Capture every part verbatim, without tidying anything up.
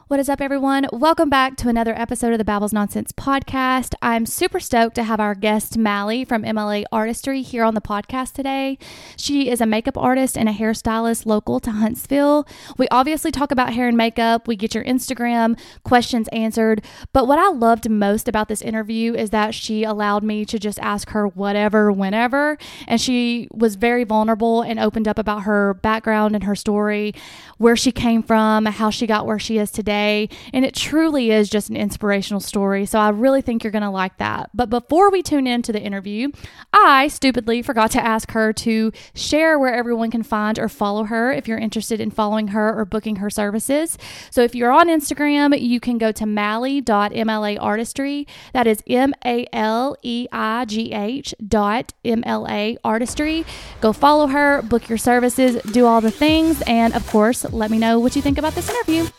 What is up, everyone? Welcome back to another episode of the Babbles Nonsense podcast. I'm super stoked to have our guest, Mally from M L A Artistry, here on the podcast today. She is a makeup artist and a hairstylist local to Huntsville. We obviously talk about hair and makeup. We get your Instagram questions answered. But what I loved most about this interview is that she allowed me to just ask her whatever, whenever. And she was very vulnerable and opened up about her background and her story, where she came from, how she got where she is today. And it truly is just an inspirational story. So I really think you're going to like that. But before we tune into the interview, I stupidly forgot to ask her to share where everyone can find or follow her if you're interested in following her or booking her services. So if you're on Instagram, you can go to mally dot m l a artistry. That is M A L E I G H dot M L A artistry. Go follow her, book your services, do all the things. And of course, let me know what you think about this interview.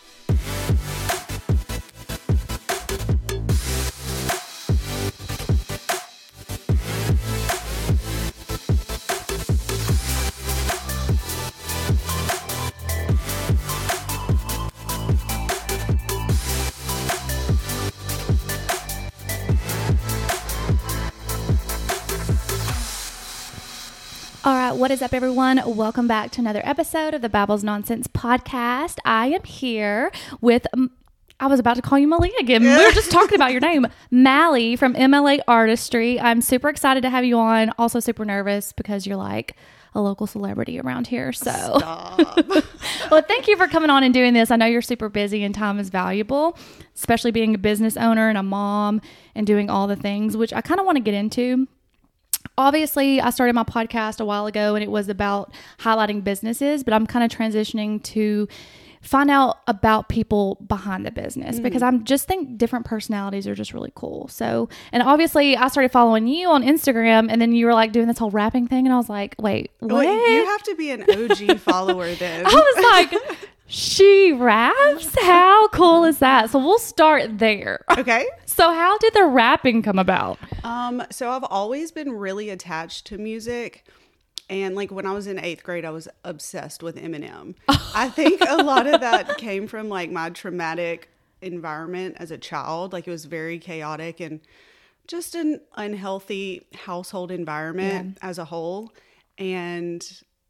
All right, what is up, everyone? Welcome back to another episode of the Babbles Nonsense podcast. I am here with, um, I was about to call you Mally again. We were just talking about your name, Mally from M L A Artistry. I'm super excited to have you on. Also super nervous because you're like a local celebrity around here. So, Stop. Well, thank you for coming on and doing this. I know you're super busy and time is valuable, especially being a business owner and a mom and doing all the things, which I kind of want to get into. Obviously, I started my podcast a while ago and it was about highlighting businesses, but I'm kind of transitioning to find out about people behind the business mm-hmm. because I'm just think different personalities are just really cool. So, and obviously I started following you on Instagram and then you were like doing this whole rapping thing and I was like, wait, what? Wait, you have to be an O G follower then. I was like, she raps? How cool is that? So we'll start there. Okay. So how did the rapping come about? Um, so I've always been really attached to music. And like when I was in eighth grade, I was obsessed with Eminem. I think a lot of that came from like my traumatic environment as a child. Like it was very chaotic and just an unhealthy household environment yeah. as a whole. And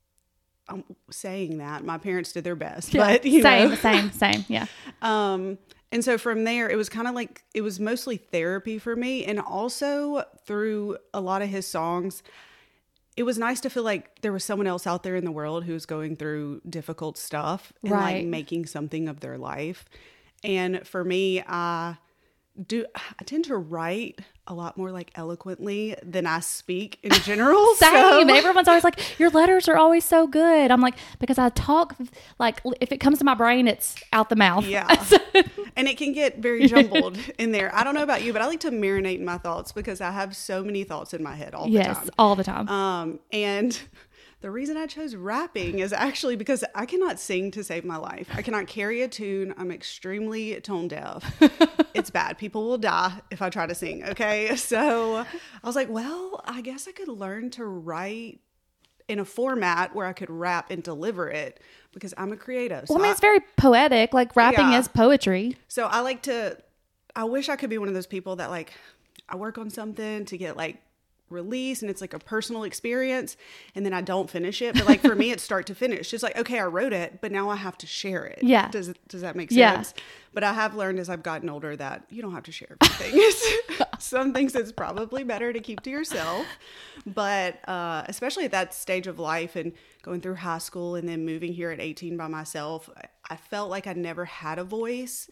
I'm saying that my parents did their best, yeah. but you same, know, same, same. Yeah. Um, and so from there, it was kind of like, it was mostly therapy for me. And also through a lot of his songs, it was nice to feel like there was someone else out there in the world who was going through difficult stuff and right. like making something of their life. And for me, I do, I tend to write a lot more like eloquently than I speak in general. Same. So. Everyone's always like, your letters are always so good. I'm like, because I talk, like, if it comes to my brain, it's out the mouth. Yeah. And it can get very jumbled in there. I don't know about you, but I like to marinate in my thoughts because I have so many thoughts in my head all the yes, time. Yes, all the time. Um, and the reason I chose rapping is actually because I cannot sing to save my life. I cannot carry a tune. I'm extremely tone deaf. It's bad. People will die if I try to sing. Okay. So I was like, well, I guess I could learn to write in a format where I could rap and deliver it because I'm a creative. So well, I mean, it's very poetic. Like rapping yeah. is poetry. So I like to, I wish I could be one of those people that like, I work on something to get like release and it's like a personal experience and then I don't finish it. But like for me, it's start to finish. Just like, okay, I wrote it, but now I have to share it. Yeah. Does does that make sense? Yeah. But I have learned as I've gotten older that you don't have to share everything. Some things it's probably better to keep to yourself. But uh, especially at that stage of life and going through high school and then moving here at eighteen by myself, I felt like I never had a voice.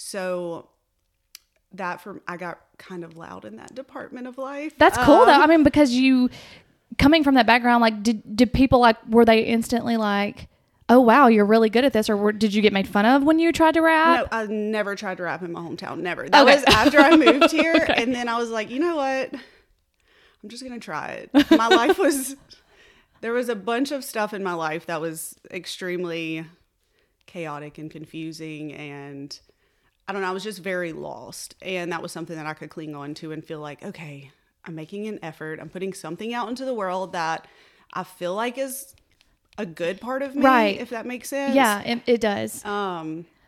So that from I got kind of loud in that department of life. That's cool um, though. I mean, because you coming from that background, like did did people like were they instantly like, oh wow, you're really good at this, or were, did you get made fun of when you tried to rap? No, I never tried to rap in my hometown. Never. That okay. was after I moved here, okay. and then I was like, you know what? I'm just gonna try it. My life was there was a bunch of stuff in my life that was extremely chaotic and confusing and I don't know, I was just very lost. And that was something that I could cling on to and feel like, okay, I'm making an effort. I'm putting something out into the world that I feel like is a good part of me, right. if that makes sense. Yeah, it, it does. Um,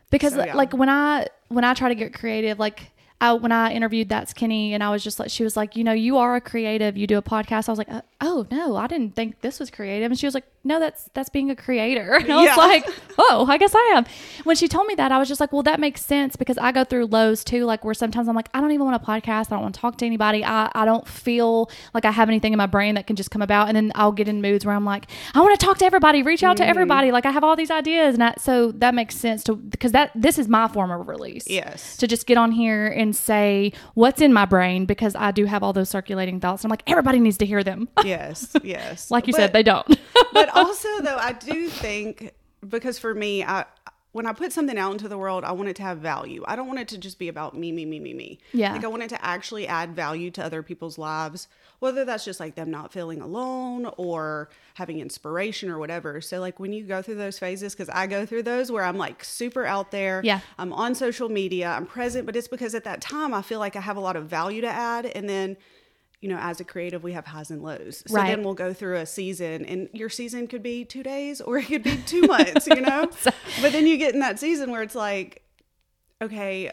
Because So, yeah. like when I when I try to get creative, like I, when I interviewed That's Kenny, and I was just like, she was like, you know, you are a creative. You do a podcast. I was like, uh, oh no, I didn't think this was creative. And she was like, no, that's that's being a creator. And I Yeah. was like, oh, I guess I am. When she told me that, I was just like, well, that makes sense, because I go through lows too, like where sometimes I'm like, I don't even want a podcast. I don't want to talk to anybody. I, I don't feel like I have anything in my brain that can just come about. And then I'll get in moods where I'm like, I want to talk to everybody, reach out Mm-hmm. to everybody. Like I have all these ideas. And I, so that makes sense to, because that this is my form of release. Yes. To just get on here and say what's in my brain, because I do have all those circulating thoughts. And I'm like, everybody needs to hear them. Yes. Yes. Like you But- said, they don't. but also though, I do think, because for me, I when I put something out into the world, I want it to have value. I don't want it to just be about me, me, me, me, me. Yeah. Like I want it to actually add value to other people's lives, whether that's just like them not feeling alone or having inspiration or whatever. So like when you go through those phases, because I go through those where I'm like super out there. Yeah. I'm on social media, I'm present, but it's because at that time I feel like I have a lot of value to add. And then, you know, as a creative, we have highs and lows. So Right. then we'll go through a season, and your season could be two days or it could be two months, you know? But then you get in that season where it's like, okay,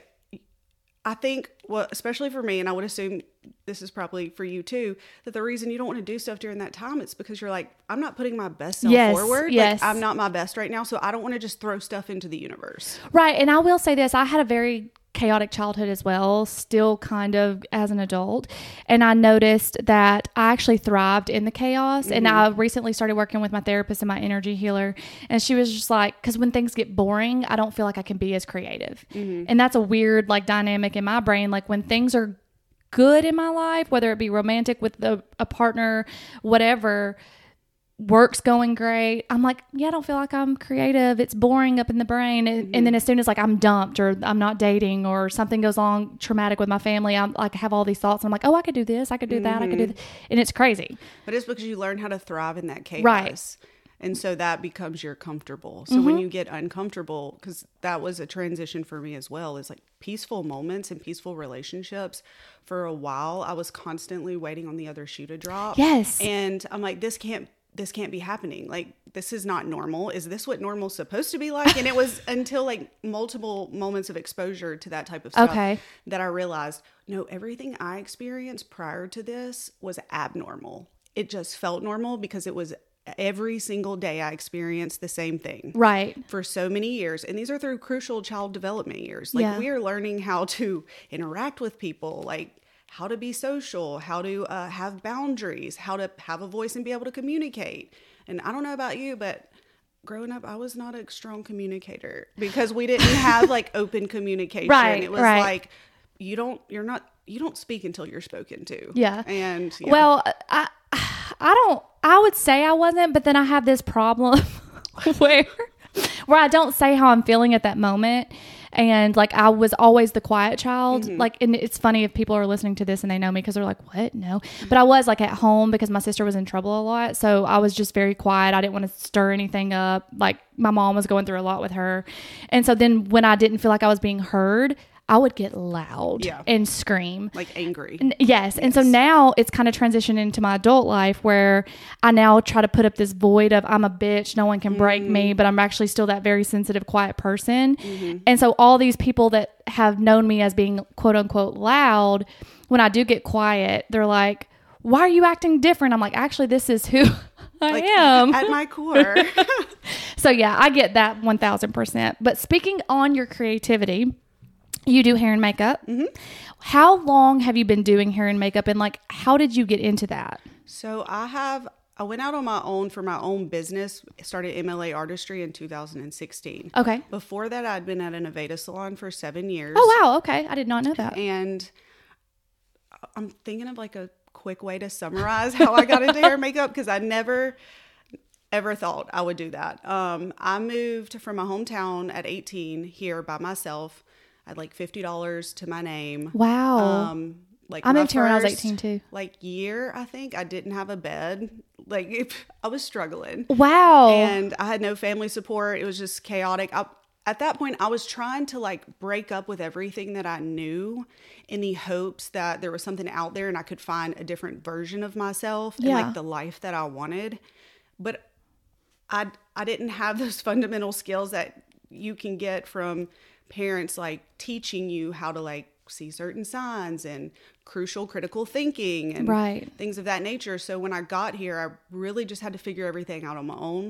I think, well, especially for me, and I would assume this is probably for you too, that the reason you don't want to do stuff during that time, it's because you're like, I'm not putting my best self Yes, forward. yes. Like, I'm not my best right now. So I don't want to just throw stuff into the universe. Right. And I will say this, I had a very chaotic childhood as well, still kind of as an adult. And I noticed that I actually thrived in the chaos. Mm-hmm. And I recently started working with my therapist and my energy healer. And she was just like, because when things get boring, I don't feel like I can be as creative. Mm-hmm. And that's a weird like dynamic in my brain. Like when things are good in my life, whether it be romantic with the, a partner, whatever, work's going great, I'm like, yeah, I don't feel like I'm creative. It's boring up in the brain. And, mm-hmm. and then as soon as like I'm dumped or I'm not dating or something goes on traumatic with my family, I'm like, I have all these thoughts. I'm like, oh, I could do this. I could do mm-hmm. that. I could do that. And it's crazy. But it's because you learn how to thrive in that chaos. Right. And so that becomes your comfortable. So mm-hmm. when you get uncomfortable, because that was a transition for me as well, is like peaceful moments and peaceful relationships. For a while, I was constantly waiting on the other shoe to drop. Yes. And I'm like, this can't this can't be happening. Like, this is not normal. Is this what normal's supposed to be like? And it was until like multiple moments of exposure to that type of stuff okay. that I realized, no, everything I experienced prior to this was abnormal. It just felt normal because it was every single day I experienced the same thing. Right. For so many years. And these are through crucial child development years. Like yeah. we are learning how to interact with people, like how to be social, how to uh, have boundaries, how to have a voice and be able to communicate. And I don't know about you, but growing up, I was not a strong communicator because we didn't have like open communication. Right, it was right. like, you don't, you're not, you don't speak until you're spoken to. Yeah. And yeah. well, I, I don't, I would say I wasn't, but then I have this problem where, where I don't say how I'm feeling at that moment. And like, I was always the quiet child. Mm-hmm. Like, and it's funny if people are listening to this and they know me because they're like, what? No. But I was like at home because my sister was in trouble a lot. So I was just very quiet. I didn't want to stir anything up. Like my mom was going through a lot with her. And so then when I didn't feel like I was being heard, I would get loud yeah. and scream. Like angry. And, yes. yes. And so now it's kind of transitioned into my adult life where I now try to put up this void of I'm a bitch. No one can break mm-hmm. me, but I'm actually still that very sensitive, quiet person. Mm-hmm. And so all these people that have known me as being quote unquote loud, when I do get quiet, they're like, why are you acting different? I'm like, actually, this is who I like, am. At my core. So yeah, I get that one thousand percent. But speaking on your creativity, you do hair and makeup. Mm-hmm. How long have you been doing hair and makeup, and like, how did you get into that? So I have, I went out on my own for my own business, started M L A Artistry in two thousand sixteen. Okay. Before that, I'd been at an Aveda salon for seven years. Oh, wow. Okay. I did not know that. And I'm thinking of like a quick way to summarize how I got into hair and makeup, because I never ever thought I would do that. Um, I moved from my hometown at eighteen here by myself. I had like fifty dollars to my name. Wow. Um, like I my moved here when I was first, eighteen too. Like year, I think I didn't have a bed. Like it, I was struggling. Wow. And I had no family support. It was just chaotic. I, at that point, I was trying to like break up with everything that I knew in the hopes that there was something out there and I could find a different version of myself yeah. and like the life that I wanted. But I I didn't have those fundamental skills that you can get from parents like teaching you how to like see certain signs and crucial critical thinking and right. things of that nature. So when I got here, I really just had to figure everything out on my own.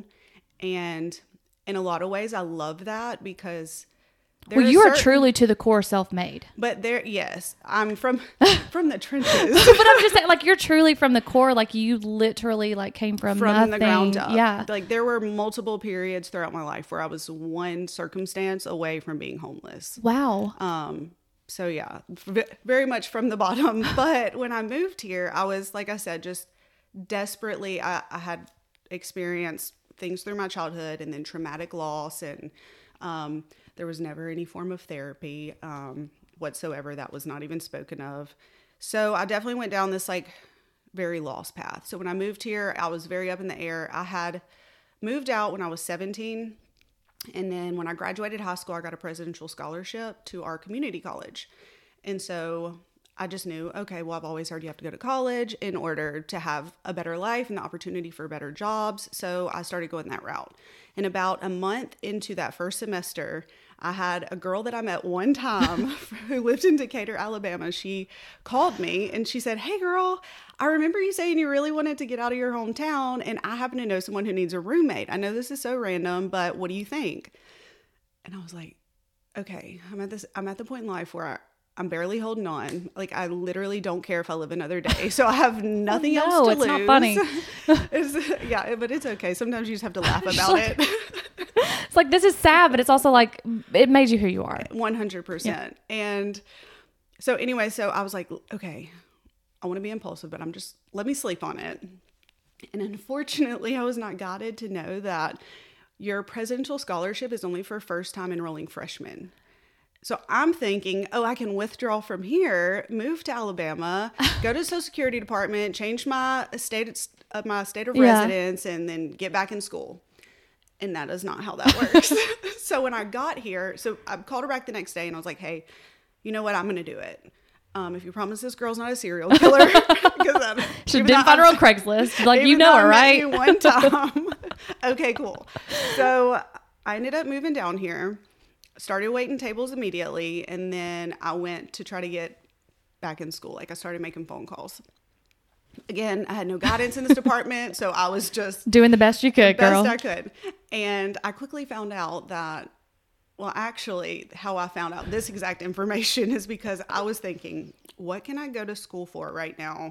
And in a lot of ways, I love that because well, you certain, are truly to the core self-made. But there, yes, I'm from from the trenches. But I'm just saying, like, you're truly from the core. Like, you literally like came from from nothing. the ground up. Yeah, like there were multiple periods throughout my life where I was one circumstance away from being homeless. Wow. Um. So yeah, v- very much from the bottom. But when I moved here, I was, like I said, just desperately. I, I had experienced things through my childhood, and then traumatic loss, and um. There was never any form of therapy um, whatsoever that was not even spoken of. So I definitely went down this like very lost path. So when I moved here, I was very up in the air. I had moved out when I was seventeen. And then when I graduated high school, I got a presidential scholarship to our community college. And so I just knew, okay, well, I've always heard you have to go to college in order to have a better life and the opportunity for better jobs. So I started going that route. And about a month into that first semester, I had a girl that I met one time who lived in Decatur, Alabama. She called me and she said, hey, girl, I remember you saying you really wanted to get out of your hometown, and I happen to know someone who needs a roommate. I know this is so random, but what do you think? And I was like, okay, I'm at this, I'm at the point in life where I, I'm barely holding on. Like, I literally don't care if I live another day. So I have nothing oh, no, else to it's lose. Not funny. it's, yeah, but it's okay. Sometimes you just have to laugh about like, it. It's like, this is sad, but it's also like, it made you who you are. one hundred percent. Yeah. And so anyway, so I was like, okay, I want to be impulsive, but I'm just, let me sleep on it. And unfortunately, I was not guided to know that your presidential scholarship is only for first time enrolling freshmen. So I'm thinking, oh, I can withdraw from here, move to Alabama, go to the Social Security Department, change my state of my state of yeah. residence, and then get back in school. And that is not how that works. So when I got here, so I called her back the next day and I was like, hey, you know what? I'm going to do it. Um, if you promise this girl's not a serial killer. Because she didn't find her on Craigslist. Like, you know her, right? You one time. Okay, cool. So I ended up moving down here. Started waiting tables immediately, and then I went to try to get back in school. Like, I started making phone calls. Again, I had no guidance in this department, so I was just doing the best you could, best girl. I could. And I quickly found out that, well, actually, how I found out this exact information is because I was thinking, what can I go to school for right now?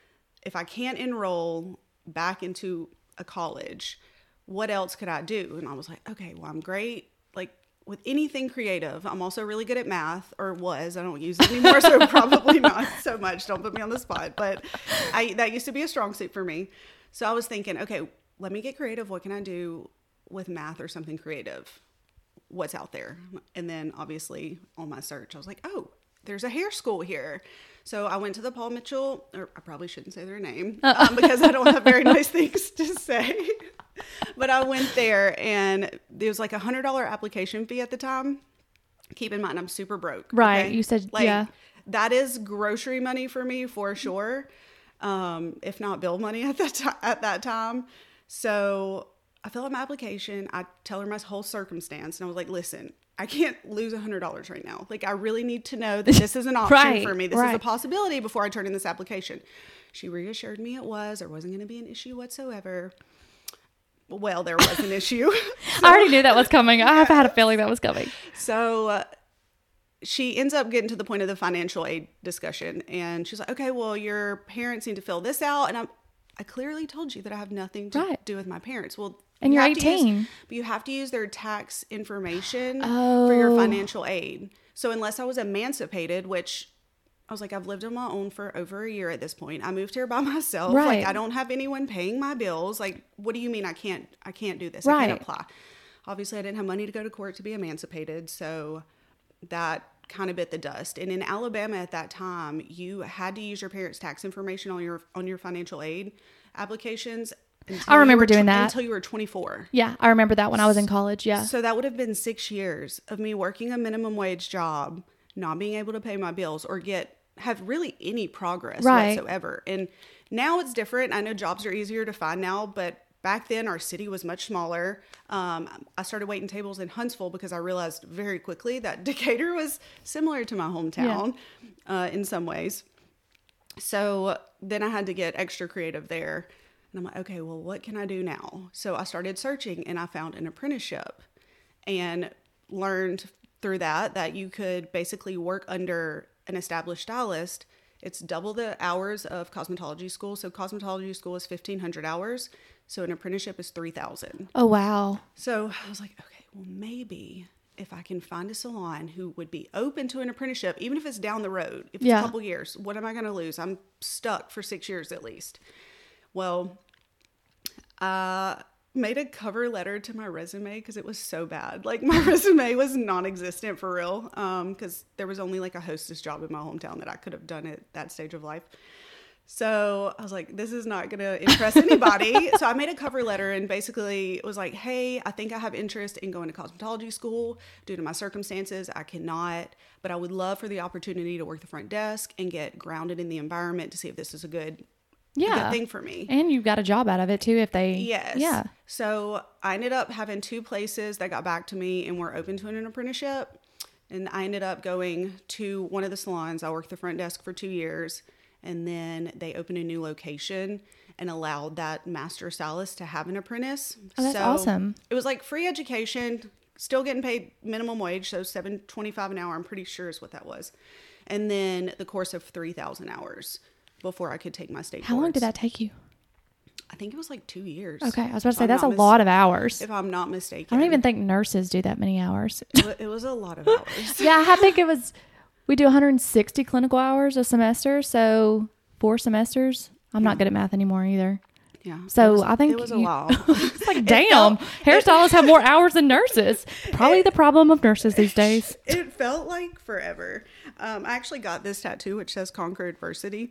If I can't enroll back into a college, what else could I do? And I was like, okay, well, I'm great. Like, with anything creative. I'm also really good at math, or was. I don't use it anymore, so probably not so much. Don't put me on the spot. But I that used to be a strong suit for me. So I was thinking, okay, let me get creative. What can I do with math or something creative? What's out there? And then obviously on my search, I was like, oh, there's a hair school here. So I went to the Paul Mitchell, or I probably shouldn't say their name um, because I don't have very nice things to say. But I went there, and there was like a hundred dollar application fee at the time. Keep in mind, I'm super broke. Right. Okay? You said, like, yeah. That is grocery money for me for sure. Um, if not bill money at that time, at that time. So I fill out my application. I tell her my whole circumstance, and I was like, listen, I can't lose a hundred dollars right now. Like, I really need to know that this is an option right, for me. This right. is a possibility before I turn in this application. She reassured me it was, there wasn't going to be an issue whatsoever. Well, there was an issue. So, I already knew that was coming. I have had a feeling that was coming. So uh, she ends up getting to the point of the financial aid discussion, and she's like, okay, well, your parents need to fill this out. And I'm, I clearly told you that I have nothing to right. do with my parents. Well, and you you're eighteen. Use, but you have to use their tax information oh. for your financial aid. So unless I was emancipated, which I was like, I've lived on my own for over a year at this point. I moved here by myself. Right. Like, I don't have anyone paying my bills. Like, what do you mean I can't, I can't do this? Right. I can't apply. Obviously, I didn't have money to go to court to be emancipated. So that kind of bit the dust. And in Alabama at that time, you had to use your parents' tax information on your, on your financial aid applications. I remember were, doing that. Until you were twenty-four. Yeah, I remember that when I was in college, yeah. So that would have been six years of me working a minimum wage job, not being able to pay my bills or get have really any progress right. whatsoever. And now it's different. I know jobs are easier to find now, but back then our city was much smaller. Um, I started waiting tables in Huntsville because I realized very quickly that Decatur was similar to my hometown yeah. uh, in some ways. So then I had to get extra creative there. And I'm like, okay, well, what can I do now? So I started searching and I found an apprenticeship and learned through that that you could basically work under an established stylist. It's double the hours of cosmetology school. So cosmetology school is fifteen hundred hours. So an apprenticeship is three thousand. Oh, wow. So I was like, okay, well, maybe if I can find a salon who would be open to an apprenticeship, even if it's down the road, if it's yeah. a couple years, what am I going to lose? I'm stuck for six years at least. Well, I made a cover letter to my resume because it was so bad. Like my resume was non-existent for real because um, there was only like a hostess job in my hometown that I could have done at that stage of life. So I was like, this is not going to impress anybody. So I made a cover letter and basically it was like, hey, I think I have interest in going to cosmetology school. Due to my circumstances, I cannot, but I would love for the opportunity to work the front desk and get grounded in the environment to see if this is a good Yeah. a good thing for me. And you got a job out of it too if they Yes. Yeah. So I ended up having two places that got back to me and were open to an apprenticeship. And I ended up going to one of the salons. I worked the front desk for two years. And then they opened a new location and allowed that master stylist to have an apprentice. Oh, that's so awesome. It was like free education, still getting paid minimum wage. So seven twenty-five an hour, I'm pretty sure is what that was. And then the course of three thousand hours before I could take my state How boards. long did that take you? I think it was like two years. Okay. I was about to say, I'm that's a mis- lot of hours. If I'm not mistaken. I don't even think nurses do that many hours. It wa- it was a lot of hours. Yeah, I think it was, we do one hundred sixty clinical hours a semester. So four semesters. I'm Yeah. not good at math anymore either. Yeah. So it was, I think it was a you- while. It's like, damn, hairstylists have more hours than nurses. Probably the problem of nurses these days. It felt like forever. Um, I actually got this tattoo, which says Conquer Adversity,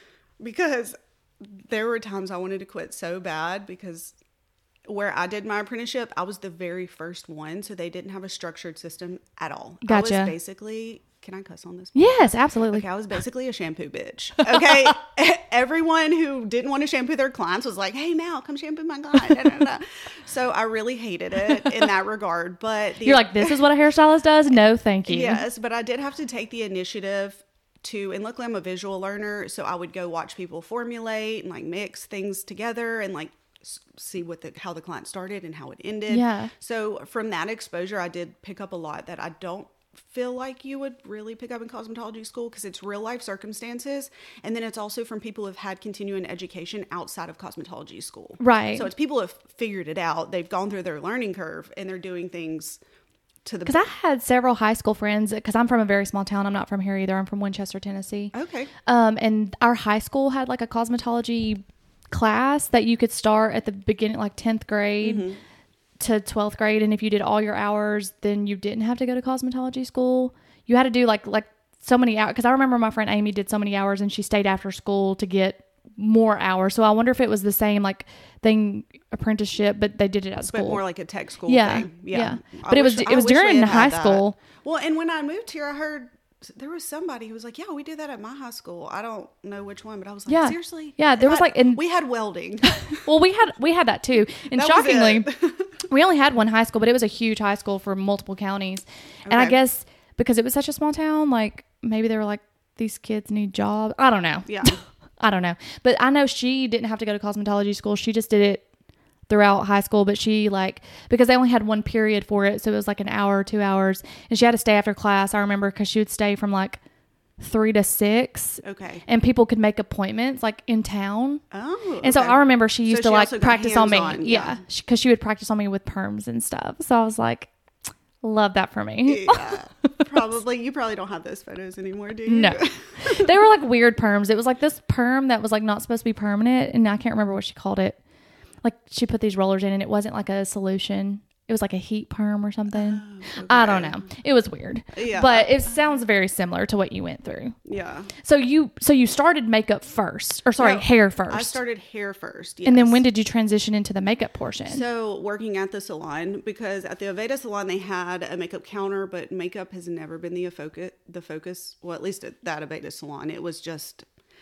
because there were times I wanted to quit so bad because where I did my apprenticeship, I was the very first one. So they didn't have a structured system at all. Gotcha. I was basically, can I cuss on this? Yes, absolutely. Okay, I was basically a shampoo bitch. Okay. Everyone who didn't want to shampoo their clients was like, hey, Mal, come shampoo my client. Da, da, da. So I really hated it in that regard. But the, You're like, this is what a hairstylist does? No, thank you. yes, but I did have to take the initiative to, and luckily I'm a visual learner. So I would go watch people formulate and like mix things together and like s- see what the, how the client started and how it ended. Yeah. So from that exposure, I did pick up a lot that I don't feel like you would really pick up in cosmetology school because it's real life circumstances. And then it's also from people who've had continuing education outside of cosmetology school. Right. So it's people who have figured it out. They've gone through their learning curve and they're doing things to the... Because I had several high school friends, because I'm from a very small town. I'm not from here either. I'm from Winchester, Tennessee. Okay. Um, and our high school had like a cosmetology class that you could start at the beginning, like tenth grade mm-hmm. to twelfth grade. And if you did all your hours, then you didn't have to go to cosmetology school. You had to do like, like so many hours. Because I remember my friend Amy did so many hours and she stayed after school to get more hours. So I wonder if it was the same like thing, apprenticeship, but they did it at school. But more like a tech school yeah, thing. Yeah. Yeah. But I it was wish- it was I wish we during had high had that. school. Well, and when I moved here, I heard there was somebody who was like, yeah, we did that at my high school. I don't know which one, but I was like, Yeah. seriously? Yeah, there was I- like- and- we had welding. Well, we had we had that too. And That was shockingly, it. we only had one high school, but it was a huge high school for multiple counties. And I Okay. guess because it was such a small town, like maybe they were like, these kids need jobs. I don't know. Yeah. I don't know. But I know she didn't have to go to cosmetology school. She just did it throughout high school, but she like, because they only had one period for it. So it was like an hour or two hours and she had to stay after class. I remember because she would stay from like three to six. Okay. And people could make appointments like in town. Oh. And so okay. I remember she used So to she like also got practice on me. hands-on, Yeah. yeah. Because she would practice on me with perms and stuff. So I was like, love that for me. Yeah. Probably. You probably don't have those photos anymore, do you? No. They were like weird perms. It was like this perm that was like not supposed to be permanent. And I can't remember what she called it. Like she put these rollers in and it wasn't like a solution. It was like a heat perm or something. Oh, okay. I don't know. It was weird. Yeah. But it sounds very similar to what you went through. Yeah. So you so you started makeup first. Or sorry, No, hair first. I started hair first. Yes. And then when did you transition into the makeup portion? So working at the salon, because at the Aveda salon they had a makeup counter, but makeup has never been the focus. The focus, well, at least at that Aveda salon, it was just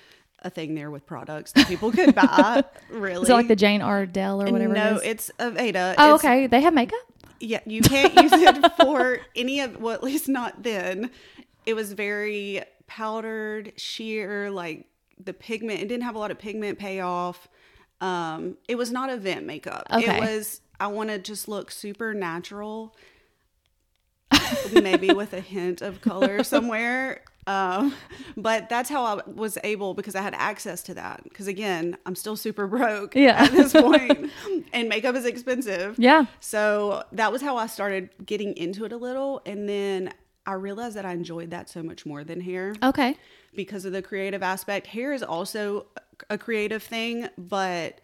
a thing there with products that people could buy. Really, is it like the Jane Ardell or whatever? No, it is? it's Aveda. Oh, It's- okay. They have makeup. Yeah, you can't use it for any of, well, at least not then. It was very powdered, sheer, like the pigment. It didn't have a lot of pigment payoff. Um, it was not event makeup. Okay. It was, I want to just look super natural, maybe with a hint of color somewhere. Um, but that's how I was able, because I had access to that. Because again, I'm still super broke Yeah. at this point, and makeup is expensive. Yeah. So that was how I started getting into it a little. And then I realized that I enjoyed that so much more than hair Okay. because of the creative aspect. Hair is also a creative thing, but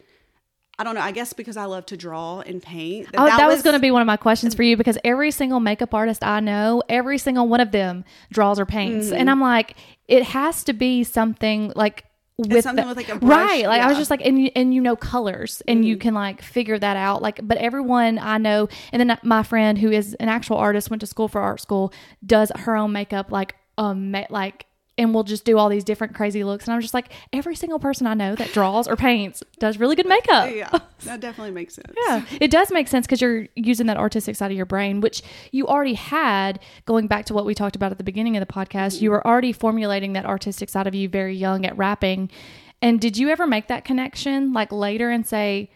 I don't know. I guess because I love to draw and paint. Oh, that, was, was going to be one of my questions for you, because every single makeup artist I know, every single one of them draws or paints. Mm-hmm. And I'm like, it has to be something like with It's something the, with like a brush. right. Like yeah. I was just like, and you, and you know colors, and Mm-hmm. you can like figure that out. Like, but everyone I know, and then my friend who is an actual artist, went to school for art school, does her own makeup, like um, like. And we'll just do all these different crazy looks. And I'm just like, every single person I know that draws or paints does really good makeup. Yeah, that definitely makes sense. Yeah, it does make sense, because you're using that artistic side of your brain, which you already had. Going back to what we talked about at the beginning of the podcast, mm-hmm. you were already formulating that artistic side of you very young at rapping. And did you ever make that connection like later and say,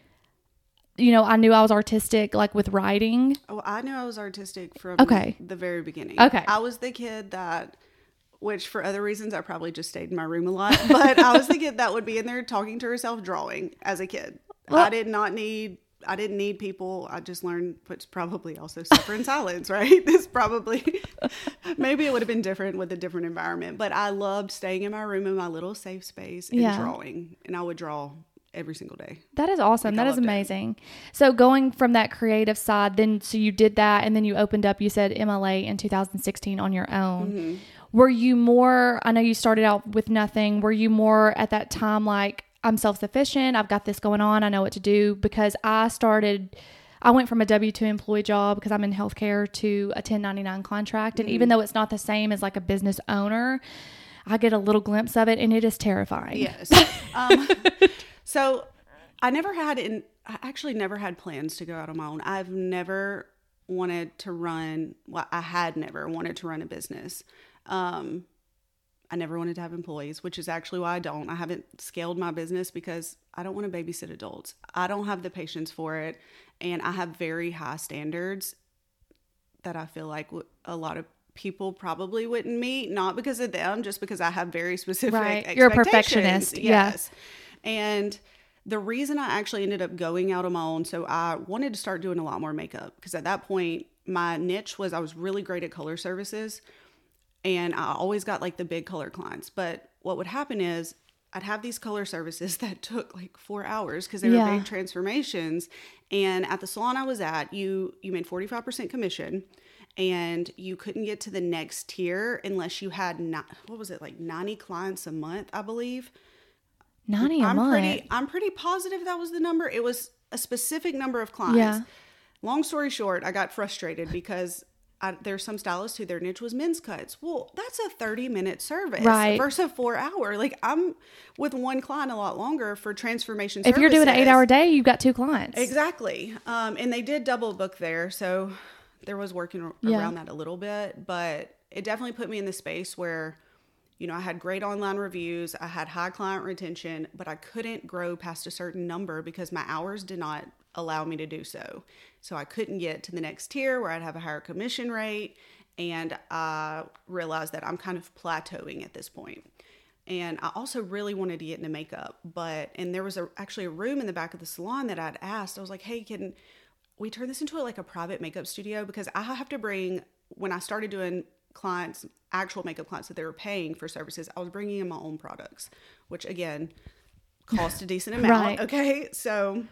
you know, I knew I was artistic like with writing? Oh, I knew I was artistic from Okay. the very beginning. Okay. I was the kid that, which for other reasons, I probably just stayed in my room a lot. But I was the kid that would be in there talking to herself, drawing as a kid. Well, I did not need, I didn't need people. I just learned, which probably also suffer in silence, right? This probably, maybe it would have been different with a different environment. But I loved staying in my room in my little safe space and Yeah. drawing. And I would draw every single day. That is awesome. Like, I that is loved it. amazing. So going from that creative side, then so you did that, and then you opened up, you said M L A in two thousand sixteen on your own. Mm-hmm. Were you more, I know you started out with nothing. Were you more at that time like, I'm self-sufficient, I've got this going on, I know what to do? Because I started, I went from a W two employee job, because I'm in healthcare, to a ten ninety-nine contract. And Mm-hmm. even though it's not the same as like a business owner, I get a little glimpse of it, and it is terrifying. Yes. Um, so I never had, in, I actually never had plans to go out on my own. I've never wanted to run, well, I had never wanted to run a business. Um, I never wanted to have employees, which is actually why I don't. I haven't scaled my business because I don't want to babysit adults. I don't have the patience for it. And I have very high standards that I feel like a lot of people probably wouldn't meet, not because of them, just because I have very specific Right. You're a expectations. perfectionist. Yeah. Yes. And the reason I actually ended up going out on my own, so I wanted to start doing a lot more makeup, because at that point, my niche was I was really great at color services. And I always got like the big color clients. But what would happen is I'd have these color services that took like four hours because they were Yeah. big transformations. And at the salon I was at, you you made forty-five percent commission, and you couldn't get to the next tier unless you had not, what was it, like ninety clients a month, I believe. ninety a I'm month. pretty I'm pretty positive that was the number. It was a specific number of clients. Yeah. Long story short, I got frustrated because I, there's some stylists who their niche was men's cuts. Well, that's a thirty minute service Right. versus a four hour. Like, I'm with one client a lot longer for transformation If services. you're doing an eight hour day, you've got two clients. Exactly. Um, and they did double book there. So there was working Yeah. around that a little bit, but it definitely put me in the space where, you know, I had great online reviews, I had high client retention, but I couldn't grow past a certain number because my hours did not allow me to do so. So I couldn't get to the next tier where I'd have a higher commission rate. And I realized that I'm kind of plateauing at this point. And I also really wanted to get into makeup, but, and there was a, actually a room in the back of the salon that I'd asked. I was like, hey, can we turn this into a, like a private makeup studio? Because I have to bring, when I started doing clients, actual makeup clients that they were paying for services, I was bringing in my own products, which again, cost a decent amount. Right. Okay. So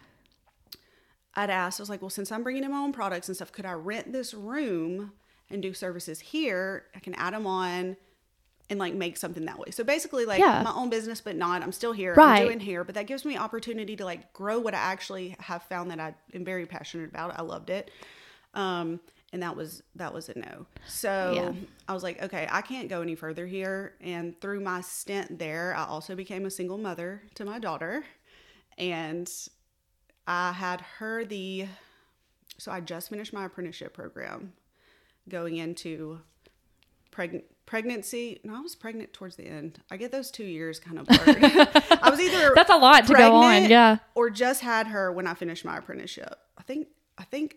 I'd asked, I was like, well, since I'm bringing in my own products and stuff, could I rent this room and do services here? I can add them on and like make something that way. So basically like Yeah. my own business, but not, I'm still here. Right. I'm doing hair, but that gives me opportunity to like grow what I actually have found that I am very passionate about. I loved it. Um, And that was that was a no. So Yeah. I was like, okay, I can't go any further here. And through my stint there, I also became a single mother to my daughter. And I had her the, so I just finished my apprenticeship program going into preg- pregnancy. No, I was pregnant towards the end. I get those two years kind of blurred. I was either That's a lot to go on. Yeah. or just had her when I finished my apprenticeship. I think, I think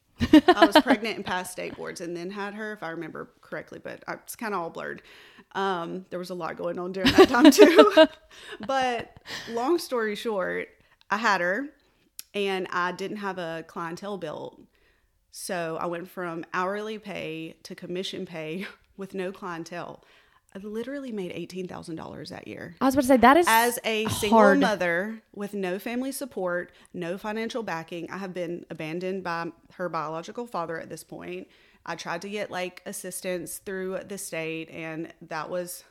I was pregnant and passed state boards and then had her, if I remember correctly, but it's kind of all blurred. Um, there was a lot going on during that time too. But long story short, I had her and I didn't have a clientele built. So I went from hourly pay to commission pay with no clientele. I literally made eighteen thousand dollars that year. I was about to say, that is As a single hard. mother with no family support, no financial backing. I have been abandoned by her biological father at this point. I tried to get like assistance through the state, and that was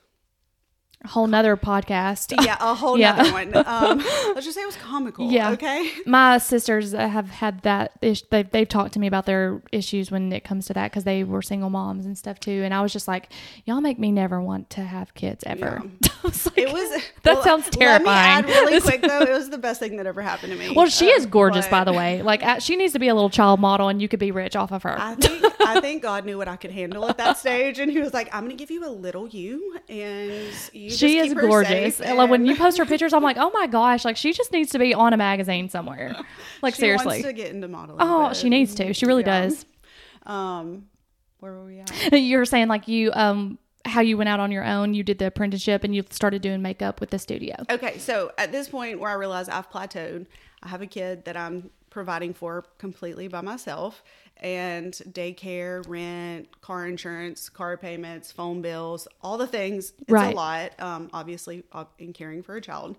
a whole nother podcast. yeah, a whole Yeah. nother one. Um, let's just say it was comical. Yeah. Okay. My sisters have had that ish. They've, they've talked to me about their issues when it comes to that because they were single moms and stuff too. And I was just like, y'all make me never want to have kids ever. Yeah. I was like, It was that well, sounds terrifying. Let me add really quick though, it was the best thing that ever happened to me. Well, she Uh, is gorgeous, but by the way. Like uh, she needs to be a little child model, and you could be rich off of her. I think I think God knew what I could handle at that stage, and He was like, "I'm going to give you a little you, and you just She keep is her gorgeous. safe." And, like, when And you post her pictures, I'm like, oh my gosh, like she just needs to be on a magazine somewhere. Like she seriously. wants to get into modeling. Oh, but- she needs to. She really yeah. does. Um, where were we at? You were saying like you, um, how you went out on your own. You did the apprenticeship and you started doing makeup with the studio. Okay, so at this point where I realized I've plateaued, I have a kid that I'm providing for completely by myself, and daycare, rent, car insurance, car payments, phone bills, all the things. It's Right. a lot, um, obviously, uh, in caring for a child.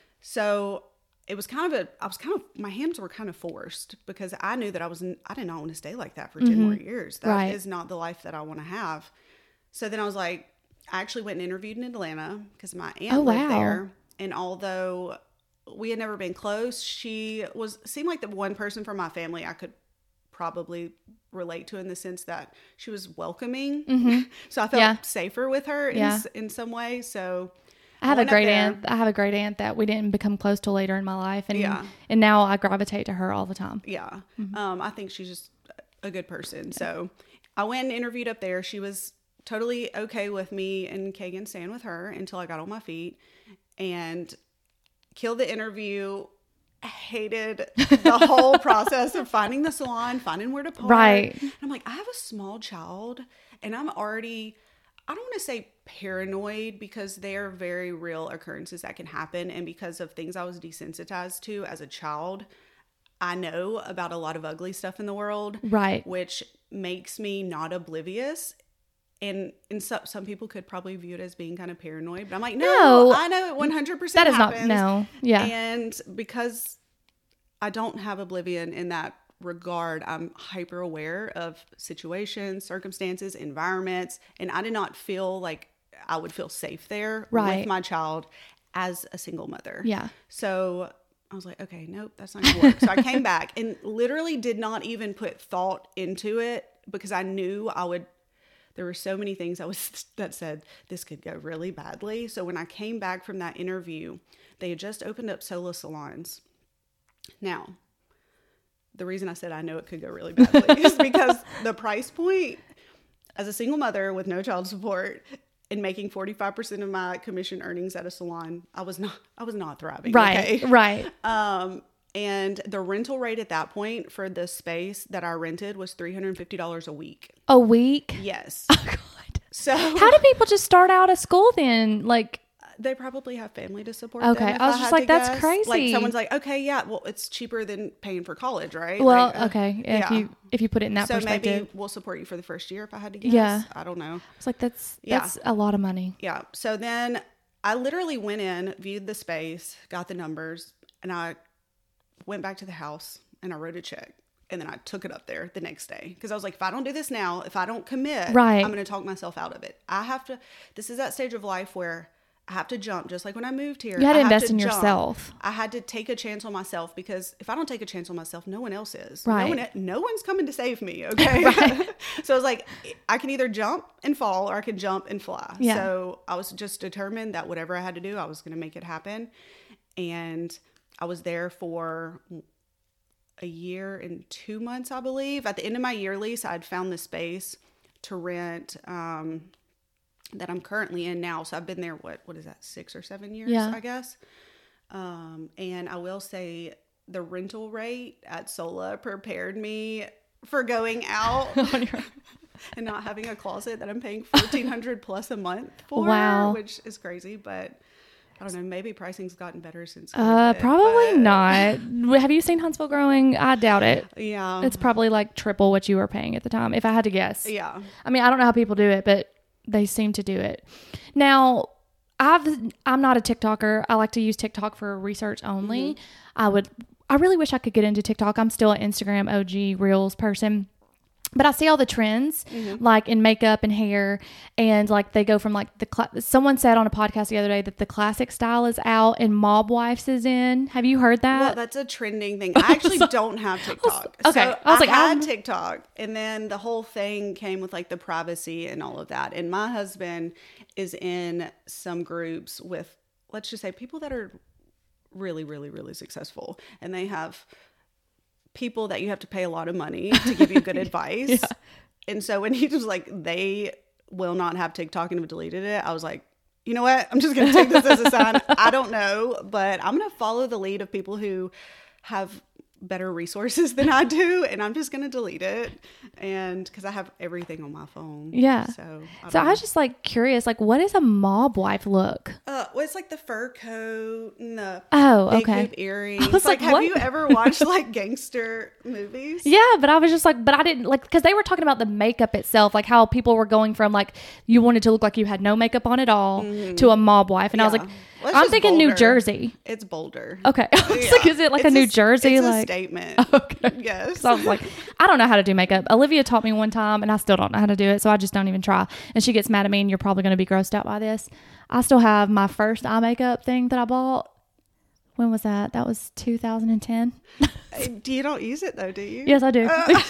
So it was kind of a, I was kind of, my hands were kind of forced because I knew that I was, I did not want to stay like that for ten more years. That Right. is not the life that I want to have. So then I was like, I actually went and interviewed in Atlanta because my aunt Oh, lived wow. there. And although we had never been close, she was, seemed like the one person from my family I could probably relate to in the sense that she was welcoming. So I felt Yeah. safer with her in, Yeah. s- in some way. So I have a went up great there. aunt. I have a great aunt that we didn't become close till later in my life, and Yeah. and now I gravitate to her all the time. Yeah. Um, I think she's just a good person. So I went and interviewed up there. She was totally okay with me and Kagan staying with her until I got on my feet and killed the interview. Hated the whole process of finding the salon, finding where to park. Right. And I'm like, I have a small child and I'm already, I don't want to say paranoid because they are very real occurrences that can happen. And because of things I was desensitized to as a child, I know about a lot of ugly stuff in the world. Right. Which makes me not oblivious. And, and some, some people could probably view it as being kind of paranoid. But I'm like, no, No. I know it one hundred percent That is happens. not no. Yeah. And because I don't have oblivion in that regard, I'm hyper aware of situations, circumstances, environments. And I did not feel like I would feel safe there Right. with my child as a single mother. Yeah. So I was like, okay, nope, that's not gonna work. So I came back and literally did not even put thought into it because I knew I would, there were so many things I was that said this could go really badly. So when I came back from that interview, they had just opened up solo salons. Now, the reason I said I know it could go really badly is because the price point as a single mother with no child support and making forty-five percent of my commission earnings at a salon, I was not, I was not thriving. Right. Okay? Right. Um, and the rental rate at that point for the space that I rented was three hundred fifty dollars a week. A week. Yes. Oh, God. So How do people just start out of school then? Like, they probably have family to support Okay, them. if I was had just to like, that's guess. crazy. Like someone's like, okay, yeah, well, it's cheaper than paying for college, right? well, Like, uh, okay. If yeah. you if you put it in that so perspective, maybe we'll support you for the first year if I had to guess. Yeah. I don't know. it's like that's Yeah. that's a lot of money. Yeah. So then I literally went in, viewed the space, got the numbers, and I went back to the house and I wrote a check. And then I took it up there the next day because I was like, if I don't do this now, if I don't commit, Right. I'm going to talk myself out of it. I have to, this is that stage of life where I have to jump. Just like when I moved here, You had to I have invest to in jump. yourself. I had to take a chance on myself, because if I don't take a chance on myself, no one else is. Right. No one, no one's coming to save me. Okay. Right. So I was like, I can either jump and fall, or I can jump and fly. Yeah. So I was just determined that whatever I had to do, I was going to make it happen. And I was there for a year and two months, I believe. At the end of my year lease, I'd found the space to rent, um, that I'm currently in now. So I've been there, what, what is that? Six or seven years, Yeah. I guess. Um, and I will say the rental rate at Sola prepared me for going out and not having a closet that I'm paying fourteen hundred plus a month for, Wow. which is crazy, but I don't know, maybe pricing's gotten better since Uh, COVID, probably but- not. Have you seen Huntsville Growing? I doubt it. Yeah. It's probably like triple what you were paying at the time, if I had to guess. yeah. I mean, I don't know how people do it, but they seem to do it. Now, I've I'm not a TikToker. I like to use TikTok for research only. Mm-hmm. I would I really wish I could get into TikTok. I'm still an Instagram O G Reels person. But I see all the trends, Mm-hmm. like in makeup and hair, and like they go from like the cla- someone said on a podcast the other day that the classic style is out and mob wives is in. Have you heard that? Well, that's a trending thing. I actually don't have TikTok. Okay. So I was like, I had I'm- TikTok, and then the whole thing came with like the privacy and all of that. And my husband is in some groups with, let's just say, people that are really, really, really successful, and they have people that you have to pay a lot of money to give you good advice. Yeah. And so when he was like, they will not have TikTok and have deleted it, I was like, you know what? I'm just going to take this as a sign. I don't know, but I'm going to follow the lead of people who have better resources than I do, and I'm just going to delete it. And because I have everything on my phone. Yeah. So I, So don't I know. was just like curious, like what is a mob wife look? Uh, well, it's like the fur coat and the Oh, big okay. hoop earrings. was like, have what? you ever watched like gangster movies? Yeah, but I was just like, but I didn't like, because they were talking about the makeup itself, like how people were going from like you wanted to look like you had no makeup on at all to a mob wife, and I was Yeah. like, Well, it's I'm just thinking New bolder. Jersey. It's bolder. Okay, I was Yeah. like, is it like a It's New Jersey? It's like, a statement. okay. Yes. So I was like, I don't know how to do makeup. Olivia taught me one time, and I still don't know how to do it, so I just don't even try. And she gets mad at me, and you're probably going to be grossed out by this. I still have my first eye makeup thing that I bought. When was that? That was two thousand ten. Do you don't use it though, do you? Yes, I do. Uh.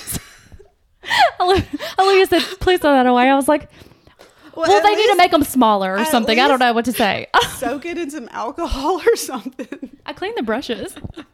Olivia Olivia said, please throw that away. I was like, well, at they need to least make them smaller or at something. I don't least- know what to say. soak it in some alcohol or something. I clean the brushes.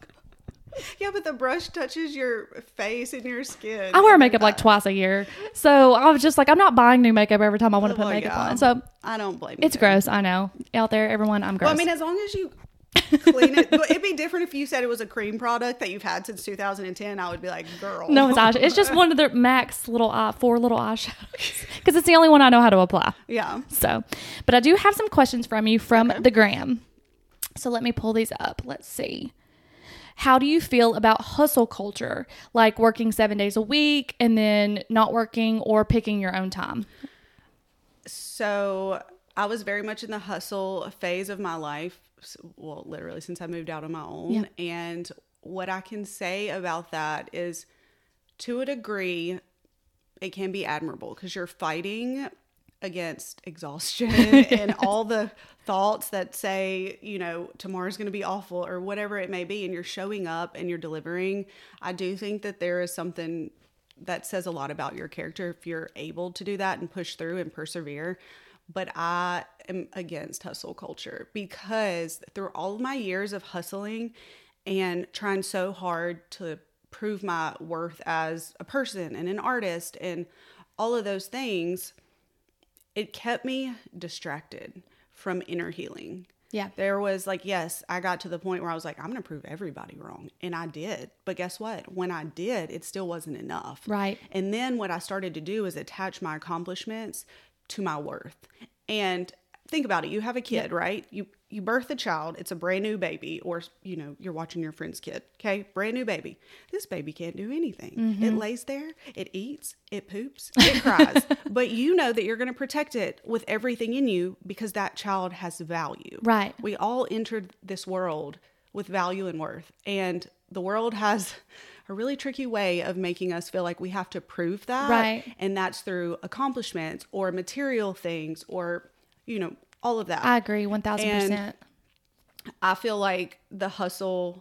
Yeah, but the brush touches your face and your skin. I wear and makeup like that- twice a year. So I was just like, I'm not buying new makeup every time I want to put Well, makeup yeah. on. So I don't blame it's you. gross. I know. Out there, everyone, I'm gross. Well, I mean, as long as you clean it. But it'd be different if you said it was a cream product that you've had since two thousand ten. I would be like, girl. no, it's eyeshadow. It's just one of the Max little eye, four little eyeshadows. Because it's the only one I know how to apply. Yeah. So, but I do have some questions from you from the gram. So let me pull these up. Let's see. How do you feel about hustle culture? Like working seven days a week and then not working or picking your own time? So I was very much in the hustle phase of my life. Well, literally since I moved out on my own. Yeah. And what I can say about that is, to a degree, it can be admirable because you're fighting against exhaustion and all the thoughts that say, you know, tomorrow's going to be awful or whatever it may be. And you're showing up and you're delivering. I do think that there is something that says a lot about your character if you're able to do that and push through and persevere. But I am against hustle culture because through all of my years of hustling and trying so hard to prove my worth as a person and an artist and all of those things, it kept me distracted from inner healing. Yeah. There was like, yes, I got to the point where I was like, I'm going to prove everybody wrong. And I did. But guess what? When I did, it still wasn't enough. Right. And then what I started to do is attach my accomplishments to my worth. And think about it. You have a kid, yeah. right? You you birth a child. It's a brand new baby, or, you know, you're watching your friend's kid. Okay. Brand new baby. This baby can't do anything. Mm-hmm. It lays there. It eats. It poops. It cries. But you know that you're going to protect it with everything in you because that child has value. Right. We all entered this world with value and worth. And the world has a really tricky way of making us feel like we have to prove that. Right. And that's through accomplishments or material things or, you know, all of that. I agree one thousand percent. And I feel like the hustle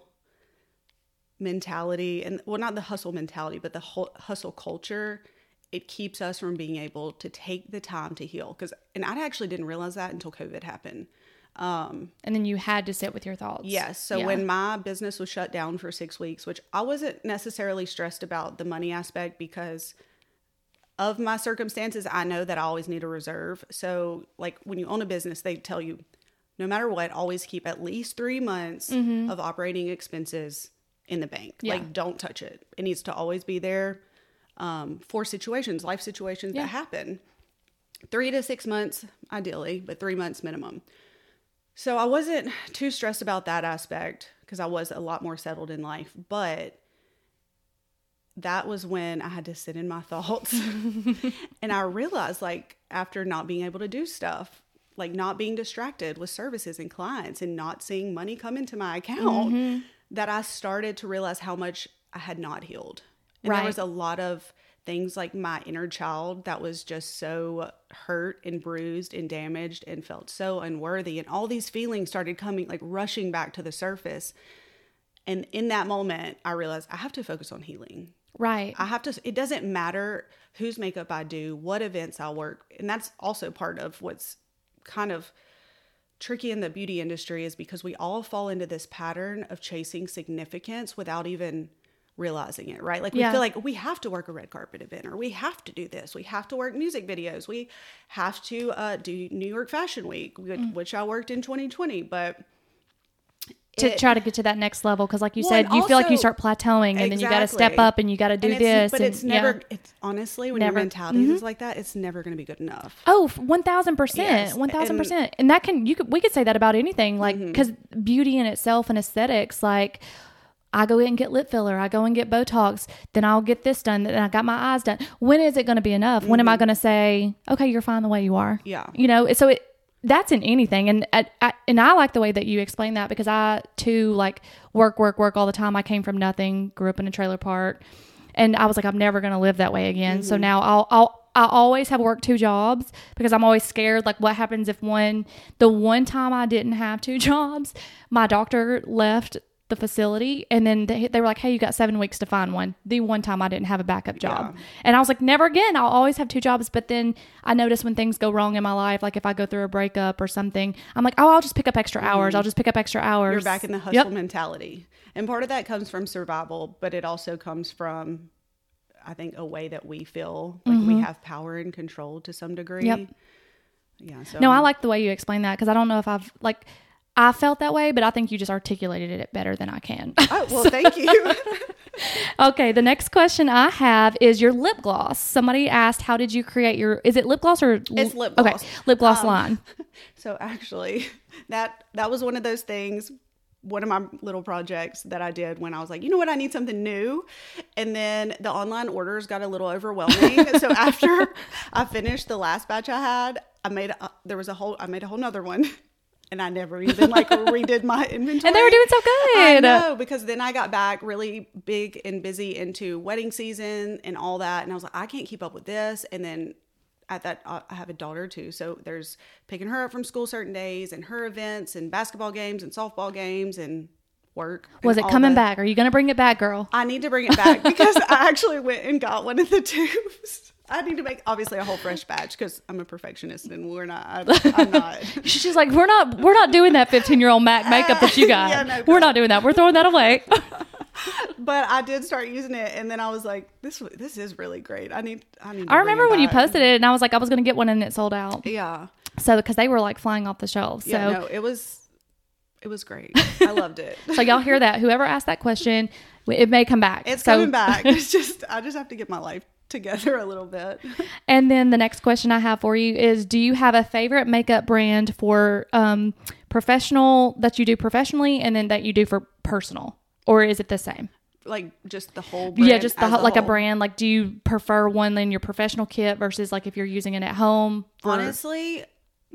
mentality, and well, not the hustle mentality, but the whole hustle culture, it keeps us from being able to take the time to heal. Because, and I actually didn't realize that until COVID happened. Um, and then you had to sit with your thoughts. Yes. So yeah. when my business was shut down for six weeks, which I wasn't necessarily stressed about the money aspect because of my circumstances, I know that I always need a reserve. So like when you own a business, they tell you no matter what, always keep at least three months mm-hmm. of operating expenses in the bank. Yeah. Like don't touch it. It needs to always be there um, for situations, life situations yeah. that happen. Three to six months, ideally, but three months minimum. So I wasn't too stressed about that aspect because I was a lot more settled in life. But that was when I had to sit in my thoughts. And I realized, like, after not being able to do stuff, like not being distracted with services and clients and not seeing money come into my account, mm-hmm. that I started to realize how much I had not healed. And right. there was a lot of things like my inner child that was just so hurt and bruised and damaged and felt so unworthy. And all these feelings started coming, like rushing back to the surface. And in that moment, I realized I have to focus on healing. Right. I have to, it doesn't matter whose makeup I do, what events I work. And that's also part of what's kind of tricky in the beauty industry is because we all fall into this pattern of chasing significance without even realizing it, right? Like we yeah. feel like we have to work a red carpet event, or we have to do this. We have to work music videos. We have to uh, do New York Fashion Week, mm. which I worked in twenty twenty, but to it, try to get to that next level. Cause like you well, said, you also, feel like you start plateauing and exactly. then you got to step up and you got to do and this. But and, it's never, yeah. it's honestly, when never. your mentality mm-hmm. is like that, it's never going to be good enough. Oh, one thousand percent, one thousand percent. And that can, you could, we could say that about anything. Like, mm-hmm. cause beauty in itself and aesthetics, like, I go in and get lip filler. I go and get Botox. Then I'll get this done. Then I got my eyes done. When is it going to be enough? Mm-hmm. When am I going to say, okay, you're fine the way you are? Yeah. You know, so it, that's in anything. And I, I, and I like the way that you explain that because I too like work, work, work all the time. I came from nothing, grew up in a trailer park, and I was like, I'm never going to live that way again. Mm-hmm. So now I'll, I'll, I always have worked two jobs because I'm always scared. Like what happens if one, the one time I didn't have two jobs, my doctor left the facility and then they, they were like, hey, you got seven weeks to find one. The one time I didn't have a backup job. Yeah. And I was like, never again. I'll always have two jobs. But then I notice when things go wrong in my life, like if I go through a breakup or something, I'm like, oh, I'll just pick up extra hours. Mm-hmm. I'll just pick up extra hours. You're back in the hustle yep. mentality. And part of that comes from survival, but it also comes from, I think, a way that we feel like mm-hmm. we have power and control to some degree. Yep. Yeah. So no, I like the way you explain that because I don't know if I've like, I felt that way, but I think you just articulated it better than I can. Oh, well, thank you. Okay, the next question I have is your lip gloss. Somebody asked, how did you create your, is it lip gloss or? It's lip gloss. Okay, lip gloss um, line. So actually, that that was one of those things, one of my little projects that I did when I was like, you know what, I need something new. And then the online orders got a little overwhelming. So after I finished the last batch I had, I made, a, there was a whole, I made a whole nother one. And I never even like redid my inventory. And they were doing so good. I know, because then I got back really big and busy into wedding season and all that. And I was like, I can't keep up with this. And then at that, uh, I have a daughter too. So there's picking her up from school certain days and her events and basketball games and softball games and work. Was it coming back? Are you going to bring it back, girl? I need to bring it back because I actually went and got one of the tubes. I need to make obviously a whole fresh batch because I'm a perfectionist and we're not. I, I'm not. She's like, we're not. We're not doing that fifteen year old Mac makeup that you got. Yeah, no, we're not doing that. We're throwing that away. But I did start using it, and then I was like, this this is really great. I need. I need. To I remember bring when it you posted it, and I was like, I was going to get one, and it sold out. Yeah. So because they were like flying off the shelves. Yeah. So no, it was. It was great. I loved it. So y'all hear that? Whoever asked that question, it may come back. It's so. coming back. It's just I just have to get my life together a little bit. And then the next question I have for you is, do you have a favorite makeup brand for um, professional that you do professionally and then that you do for personal, or is it the same? Like just the whole brand? Yeah, just the whole, a like whole. a brand. Like, do you prefer one in your professional kit versus like if you're using it at home? For- Honestly,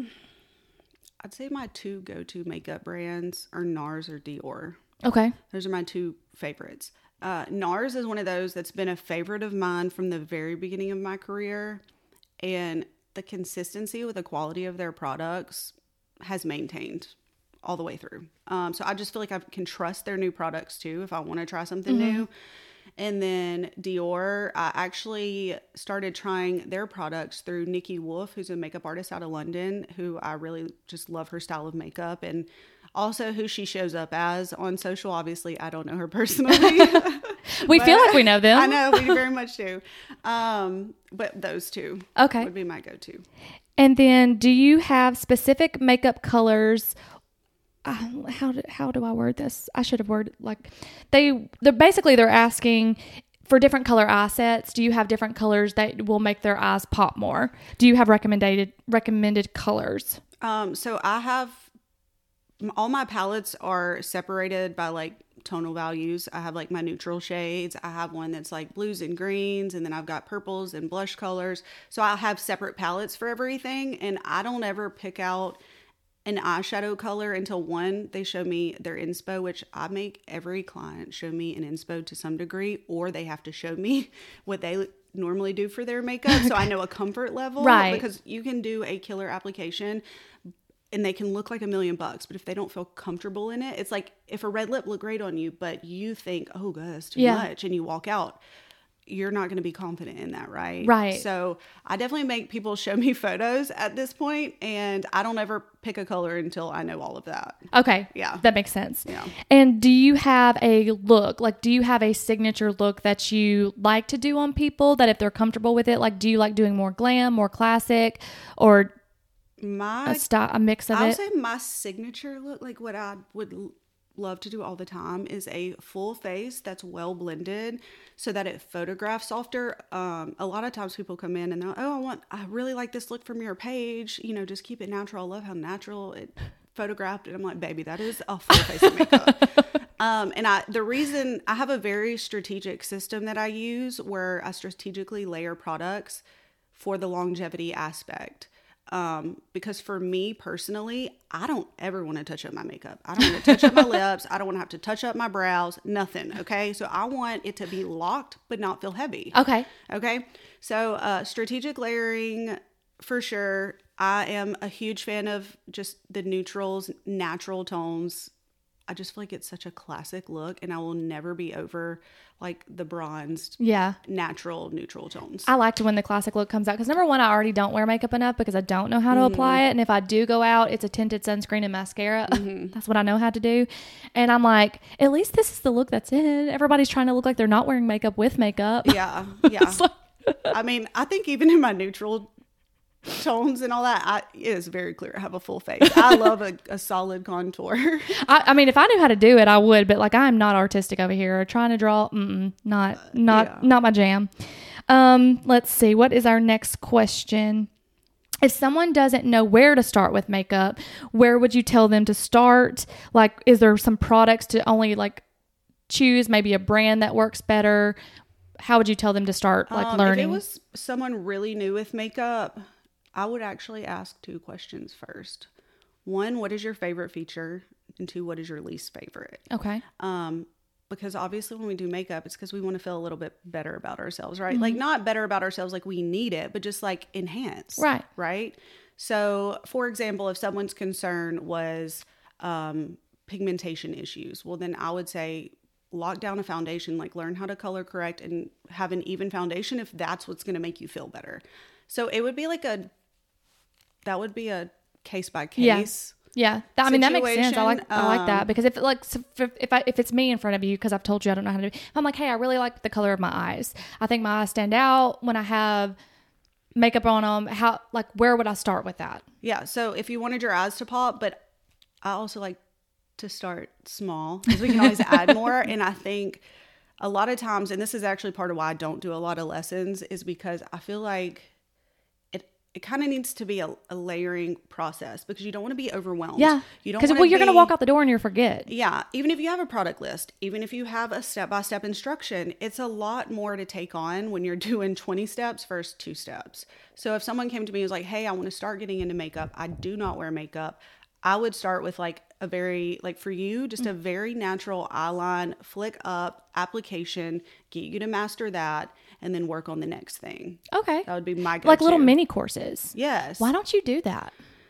I'd say my two go-to makeup brands are NARS or Dior. Okay. Those are my two favorites. Uh, NARS is one of those that's been a favorite of mine from the very beginning of my career. And the consistency with the quality of their products has maintained all the way through. Um, so I just feel like I can trust their new products too if I want to try something mm-hmm. new. And then Dior, I actually started trying their products through Nikki Wolf, who's a makeup artist out of London, who I really just love her style of makeup and also who she shows up as on social. Obviously, I don't know her personally. We feel like we know them. I know, we very much do. Um, but those two okay. would be my go-to. And then do you have specific makeup colors? Uh, how do, how do I word this? I should have worded like they they're basically they're asking for different color eye sets. Do you have different colors that will make their eyes pop more? Do you have recommended recommended colors? Um, so I have all my palettes are separated by like tonal values. I have like my neutral shades. I have one that's like blues and greens, and then I've got purples and blush colors. So I'll have separate palettes for everything, and I don't ever pick out an eyeshadow color until one, they show me their inspo, which I make every client show me an inspo to some degree, or they have to show me what they normally do for their makeup. So I know a comfort level, right? Because you can do a killer application and they can look like a million bucks, but if they don't feel comfortable in it, it's like if a red lip look great on you, but you think, oh god, that's too yeah. much, and you walk out, you're not going to be confident in that, right? Right. So I definitely make people show me photos at this point, and I don't ever pick a color until I know all of that. Okay. Yeah. That makes sense. Yeah. And do you have a look? Like, do you have a signature look that you like to do on people that if they're comfortable with it, like, do you like doing more glam, more classic, or my a, style, a mix of I would it? say my signature look, like what I would love to do all the time, is a full face that's well blended so that it photographs softer. Um, a lot of times people come in and they're like, oh, I want, I really like this look from your page. You know, just keep it natural. I love how natural it photographed. And I'm like, baby, that is a full face of makeup. Um, and I, the reason I have a very strategic system that I use where I strategically layer products for the longevity aspect. Um, because for me personally, I don't ever want to touch up my makeup. I don't want to touch up my lips. I don't want to have to touch up my brows, nothing. Okay. So I want it to be locked, but not feel heavy. Okay. Okay. So, uh, strategic layering for sure. I am a huge fan of just the neutrals, natural tones. I just feel like it's such a classic look, and I will never be over like the bronzed, yeah, natural neutral tones. I like to when the classic look comes out because number one, I already don't wear makeup enough because I don't know how to mm-hmm. apply it, and if I do go out, it's a tinted sunscreen and mascara. Mm-hmm. That's what I know how to do, and I'm like, at least this is the look that's in. Everybody's trying to look like they're not wearing makeup with makeup. Yeah, yeah. like, I mean, I think even in my neutral tones and all that, I, it is very clear I have a full face. I love a, a solid contour. I, I mean, if I knew how to do it, I would, but like I'm not artistic over here or trying to draw. Mm-mm, not not yeah. not my jam. Um, let's see. What is our next question? If someone doesn't know where to start with makeup, where would you tell them to start? Like, is there some products to only like choose? Maybe a brand that works better? How would you tell them to start like um, learning? If it was someone really new with makeup, I would actually ask two questions first. One, what is your favorite feature? And two, what is your least favorite? Okay. Um, because obviously when we do makeup, it's because we want to feel a little bit better about ourselves, right? Mm-hmm. Like not better about ourselves like we need it, but just like enhance. Right. Right? So for example, if someone's concern was um, pigmentation issues, well then I would say lock down a foundation, like learn how to color correct and have an even foundation if that's what's going to make you feel better. So it would be like a, that would be a case by case. Yeah. That, I mean, that makes sense. I like, I like that because if it like, if, if I, if it's me in front of you, cause I've told you I don't know how to do it, I'm like, hey, I really like the color of my eyes. I think my eyes stand out when I have makeup on them. How, like, where would I start with that? Yeah. So if you wanted your eyes to pop, but I also like to start small because we can always add more. And I think a lot of times, and this is actually part of why I don't do a lot of lessons, is because I feel like it it kind of needs to be a, a layering process because you don't want to be overwhelmed. Yeah. You don't because well, you're going to walk out the door and you'll forget. Yeah. Even if you have a product list, even if you have a step-by-step instruction, it's a lot more to take on when you're doing twenty steps versus two steps. So if someone came to me and was like, hey, I want to start getting into makeup. I do not wear makeup. I would start with like a very, like for you, just a very natural eyeline, flick up application, get you to master that, and then work on the next thing. Okay. That would be my go-to. Like little mini courses. Yes. Why don't you do that?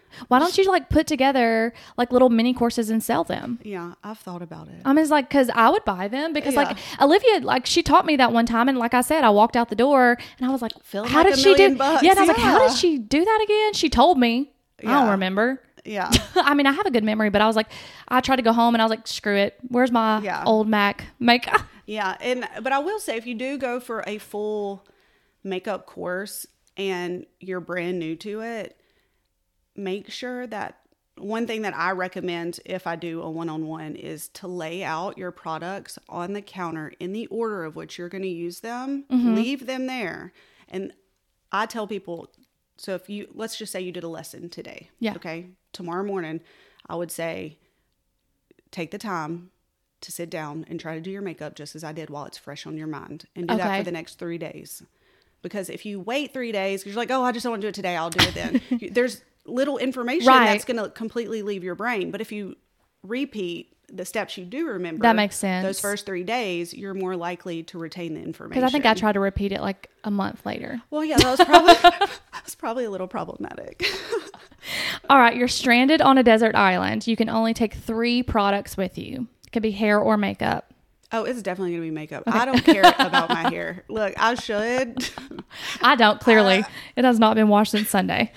Why don't you like put together like little mini courses and sell them? Yeah, I've thought about it. I mean, it's like, because I would buy them because Yeah. like Olivia, like she taught me that one time. And like I said, I walked out the door and I was like, Feeling how like did a she do? million bucks. Yeah. And I was like, how Yeah. did she do that again? She told me. I Yeah. don't remember. Yeah. I mean, I have a good memory, but I was like, I tried to go home and I was like, screw it. Where's my Yeah. old Mac makeup? Yeah. And, but I will say, if you do go for a full makeup course and you're brand new to it, make sure that one thing that I recommend if I do a one-on-one is to lay out your products on the counter in the order of which you're going to use them. Mm-hmm. Leave them there. And I tell people, so if you, let's just say you did a lesson today. Yeah. Okay. Tomorrow morning, I would say, take the time to sit down and try to do your makeup just as I did while it's fresh on your mind, and do that Okay. for the next three days. Because if you wait three days, because you're like, oh, I just don't want to do it today, I'll do it then. You- There's little information Right. that's going to completely leave your brain. But if you repeat the steps you do remember, That makes sense. Those first three days, you're more likely to retain the information. Because I think I tried to repeat it like a month later. Well, yeah, that was probably that was probably a little problematic. All right. You're stranded on a desert island. You can only take three products with you. It could be hair or makeup. Oh, it's definitely going to be makeup. I don't care about my hair. Look, I should. I don't, clearly. It has not been washed since Sunday.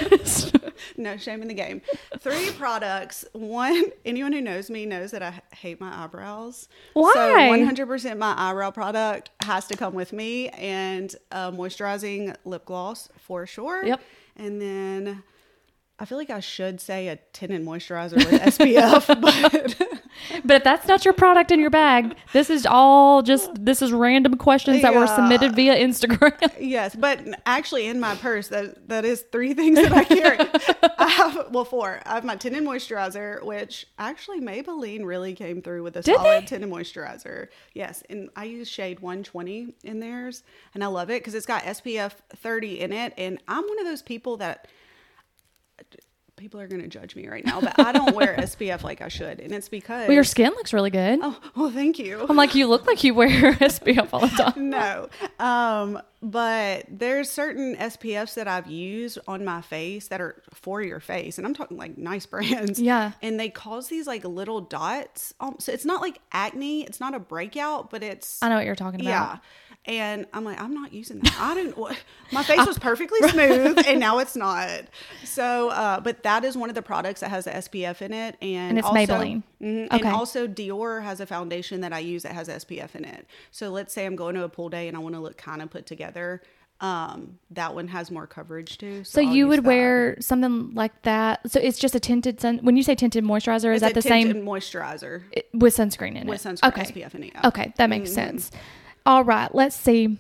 No shame in the game. Three products. One, anyone who knows me knows that I hate my eyebrows. Why? So one hundred percent my eyebrow product has to come with me, and a moisturizing lip gloss for sure. Yep. And then I feel like I should say a tinted moisturizer with S P F, but But if that's not your product in your bag, this is all just, this is random questions that were Yeah. submitted via Instagram. yes, but actually in my purse, that that is three things that I carry. I have, well, four. I have my tinted moisturizer, which actually Maybelline really came through with a Did solid they? tinted moisturizer. Yes, and I use shade one twenty in theirs, and I love it because it's got S P F thirty in it, and I'm one of those people that, people are going to judge me right now, but I don't wear S P F like I should, and it's because... Well, your skin looks really good. Oh, well, thank you. I'm like, you look like you wear S P F all the time. No. Um, but there's certain S P Fs that I've used on my face that are for your face. And I'm talking like nice brands. Yeah. And they cause these like little dots. Um, so it's not like acne. It's not a breakout, but it's... I know what you're talking about. Yeah. And I'm like, I'm not using that. I didn't, what- my face was perfectly smooth and now it's not. So, uh, but that is one of the products that has the S P F in it. And, And it's also, Maybelline. Mhm, Okay. And also Dior has a foundation that I use that has S P F in it. So let's say I'm going to a pool day and I want to look kind of put together. Um, that one has more coverage too. So I'll you use would that. wear something like that. So it's just a tinted sun. When you say tinted moisturizer, is It's that a the tinted same moisturizer it- with sunscreen in with it? sunscreen Okay. S P F in it. Yeah. Okay, that makes Mhm. sense. All right, let's see.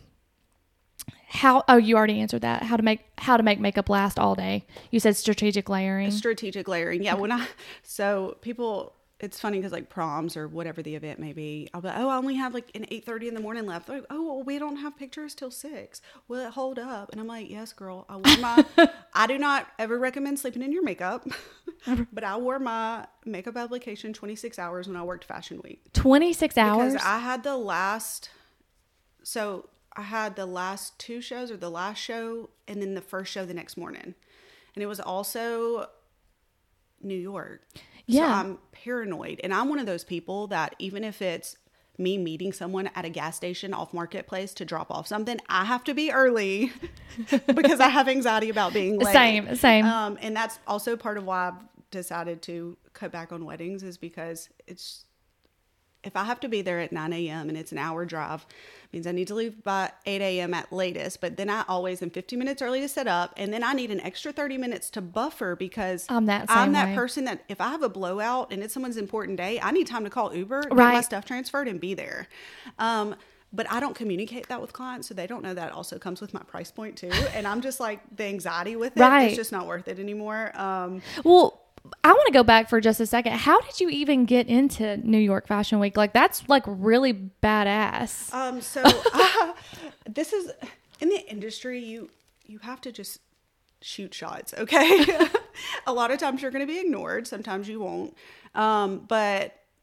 How? Oh, you already answered that. How to make how to make makeup last all day? You said strategic layering. Strategic layering. Yeah. When I, so people, it's funny because like proms or whatever the event may be, I'll be like, oh, I only have like an eight thirty in the morning left. They're like, oh, well, we don't have pictures till six. Will it hold up? And I'm like, yes, girl. I wore my, I do not ever recommend sleeping in your makeup, but I wore my makeup application twenty-six hours when I worked Fashion Week. Twenty-six hours. Because I had the last, so I had the last two shows or the last show and then the first show the next morning. And it was also New York. Yeah. So I'm paranoid. And I'm one of those people that even if it's me meeting someone at a gas station off Marketplace to drop off something, I have to be early because I have anxiety about being late. Same, same. Um, and that's also part of why I've decided to cut back on weddings is because it's, if I have to be there at nine a.m. and it's an hour drive, means I need to leave by eight a.m. at latest. But then I always am fifteen minutes early to set up. And then I need an extra thirty minutes to buffer because I'm that I'm same that way. person that if I have a blowout and it's someone's important day, I need time to call Uber, get Right. my stuff transferred and be there. Um, but I don't communicate that with clients, so they don't know that also comes with my price point too. And I'm just like, the anxiety with it, Right. it's just not worth it anymore. Um, Well, I want to go back for just a second. How did you even get into New York Fashion Week? Like, that's like really badass. Um, so uh, this is in the industry, you you have to just shoot shots, okay? A lot of times you're going to be ignored. Sometimes you won't. Um, but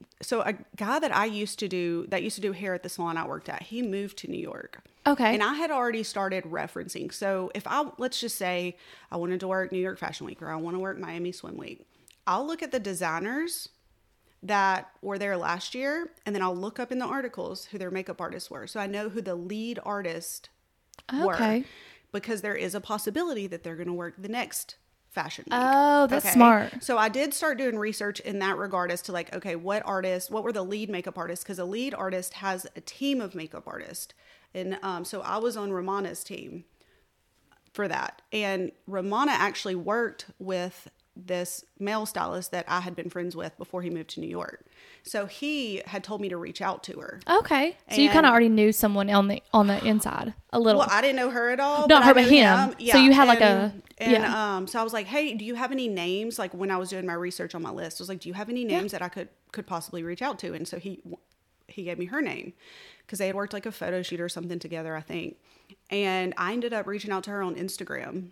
so a guy that I used to do, that used to do hair at the salon I worked at, he moved to New York. Okay. And I had already started referencing. So if I, let's just say I wanted to work New York Fashion Week, or I want to work Miami Swim Week, I'll look at the designers that were there last year, and then I'll look up in the articles who their makeup artists were. So I know who the lead artist Okay. were, because there is a possibility that they're going to work the next fashion week. Oh, that's smart. So I did start doing research in that regard as to like, okay, what artists, what were the lead makeup artists? Because a lead artist has a team of makeup artists. And um, so I was on Romana's team for that. And Romana actually worked with this male stylist that I had been friends with before he moved to New York. So he had told me to reach out to her. Okay. So And- you kind of already knew someone on the on the inside a little. Well, I didn't know her at all. Not but her, I but knew him. So you had like a- and, yeah. um. So I was like, hey, do you have any names? Like when I was doing my research on my list, I was like, do you have any names that I could could possibly reach out to? And so he he gave me her name, because they had worked like a photo shoot or something together, I think. And I ended up reaching out to her on Instagram.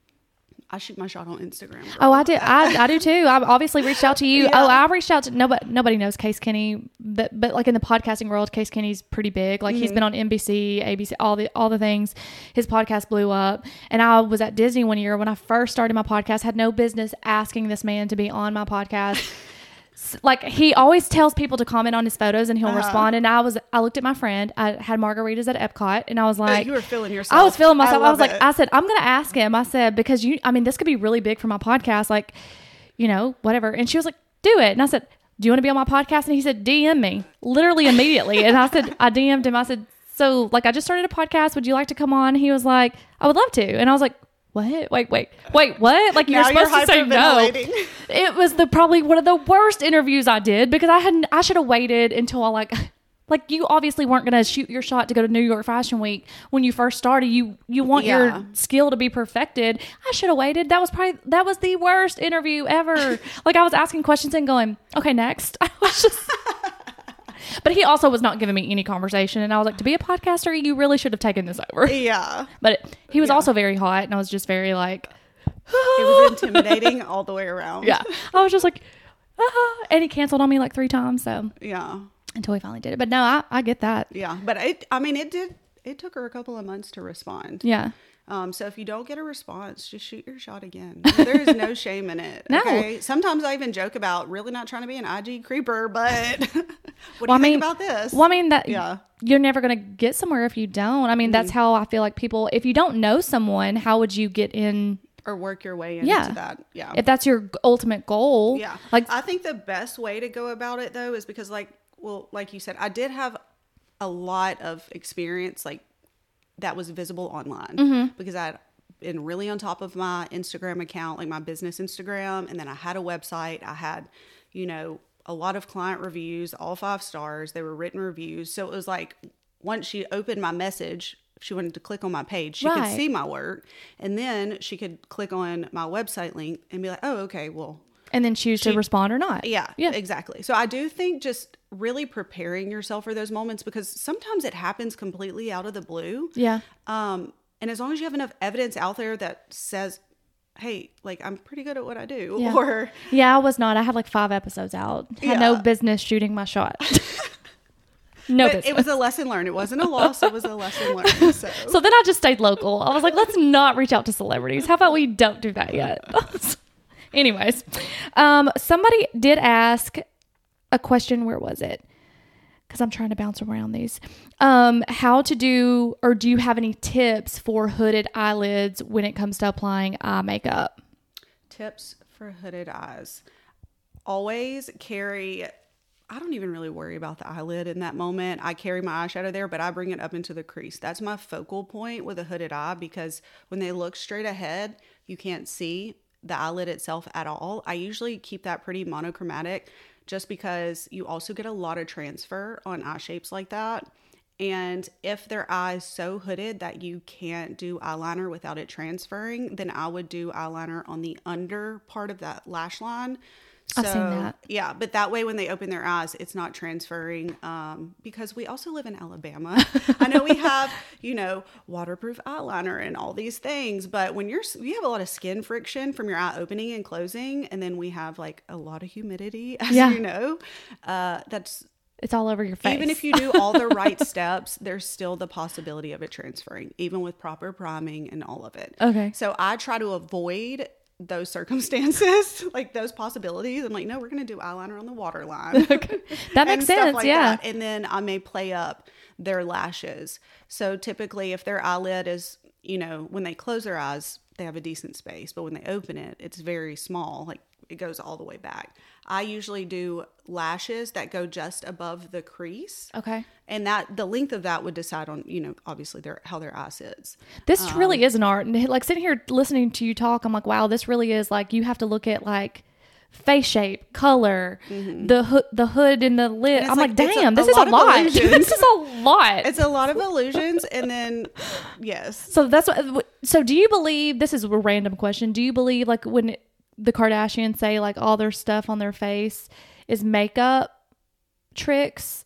I shoot my shot on Instagram. Girl. Oh, I did. I, I do too. I obviously reached out to you. Yeah. Oh, I reached out to nobody. Nobody knows Case Kenny, but but like in the podcasting world, Case Kenny's pretty big. Like mm-hmm. he's been on N B C, A B C, all the all the things. His podcast blew up, and I was at Disney one year when I first started my podcast. Had no business asking this man to be on my podcast. Like he always tells people to comment on his photos and he'll uh-huh. respond. And I was, I looked at my friend, I had margaritas at Epcot, and I was like, oh, you were feeling yourself. I was feeling myself. I, I was like, it. I said, I'm going to ask him. I said, because you, I mean, this could be really big for my podcast. Like, you know, whatever. And she was like, do it. And I said, do you want to be on my podcast? And he said, D M me literally immediately. And I said, I D M'd him. I said, so like, I just started a podcast. Would you like to come on? He was like, I would love to. And I was like, what? Wait, wait, wait, what? Like you're now supposed you're to say no. hyperventilating. It was the probably one of the worst interviews I did, because I hadn't, I should have waited until I like, like you obviously weren't going to shoot your shot to go to New York Fashion Week when you first started. You, you want Yeah. your skill to be perfected. I should have waited. That was probably, that was the worst interview ever. Like I was asking questions and going, okay, next. I was just, but he also was not giving me any conversation. And I was like, to be a podcaster, you really should have taken this over. Yeah. But it, he was Yeah. also very hot, and I was just very like, It was intimidating all the way around. yeah. I was just like, ah. And he canceled on me like three times. So Yeah. until he finally did it. But no, I, I get that. Yeah. But it, I mean, it did, it took her a couple of months to respond. Yeah. Um, so if you don't get a response, just shoot your shot again. There is no shame in it. No. Okay? Sometimes I even joke about really not trying to be an I G creeper, but what do Well, you I mean, think about this? Well, I mean, that Yeah. you're never going to get somewhere if you don't. I mean, that's how I feel like people, if you don't know someone, how would you get in? Or work your way into Yeah. that. Yeah. If that's your ultimate goal. Yeah. Like, I think the best way to go about it though is because like, well, like you said, I did have a lot of experience like that was visible online Mm-hmm. because I'd been really on top of my Instagram account, like my business Instagram. And then I had a website. I had, you know, a lot of client reviews, all five stars. They were written reviews. So it was like, once she opened my message, if she wanted to click on my page, she Right. could see my work. And then she could click on my website link and be like, oh, okay, well, and then choose to respond or not. yeah, Yeah. exactly. So I do think just really preparing yourself for those moments, because sometimes it happens completely out of the blue. Yeah. Um, and as long as you have enough evidence out there that says, hey, like I'm pretty good at what I do, Yeah. or Yeah, I was not. I had like five episodes out. Had no Yeah. business shooting my shot. No but business. it was a lesson learned. It wasn't a loss. It was a lesson learned. So, So then I just stayed local. I was like, let's not reach out to celebrities. How about we don't do that yet? Anyways, um, somebody did ask a question. Where was it? Because I'm trying to bounce around these. Um, how to do, or do you have any tips for hooded eyelids when it comes to applying eye makeup? tips for hooded eyes. Always carry, I don't even really worry about the eyelid in that moment. I carry my eyeshadow there, but I bring it up into the crease. That's my focal point with a hooded eye, because when they look straight ahead, you can't see the eyelid itself at all. I usually keep that pretty monochromatic just because you also get a lot of transfer on eye shapes like that. And if their eye is so hooded that you can't do eyeliner without it transferring, then I would do eyeliner on the under part of that lash line So, I've seen that. Yeah, but that way when they open their eyes, it's not transferring um, because we also live in Alabama. I know we have, you know, waterproof eyeliner and all these things, but when you're, you have a lot of skin friction from your eye opening and closing, and then we have like a lot of humidity, as Yeah. you know, uh, that's, It's all over your face. even if you do all the right steps, there's still the possibility of it transferring, even with proper priming and all of it. Okay. So I try to avoid those circumstances, like those possibilities. I'm like, no, we're going to do eyeliner on the waterline. Okay. That makes and stuff sense. like Yeah. that. And then I may play up their lashes. So typically if their eyelid is, you know, when they close their eyes, they have a decent space, but when they open it, it's very small. Like it goes all the way back. I usually do lashes that go just above the crease. Okay. And that the length of that would decide on, you know, obviously their how their eye sits. This Um, really is an art. And like sitting here listening to you talk, I'm like, wow, this really is like, you have to look at like face shape, color, the hood, the hood and the lid. it's I'm like, like- it's a- damn, this a is a lot of lot. illusions. This is a lot. It's a lot of illusions. And then, yes. So that's what, so do you believe, this is a random question. Do you believe like when the Kardashians say like all their stuff on their face is makeup tricks?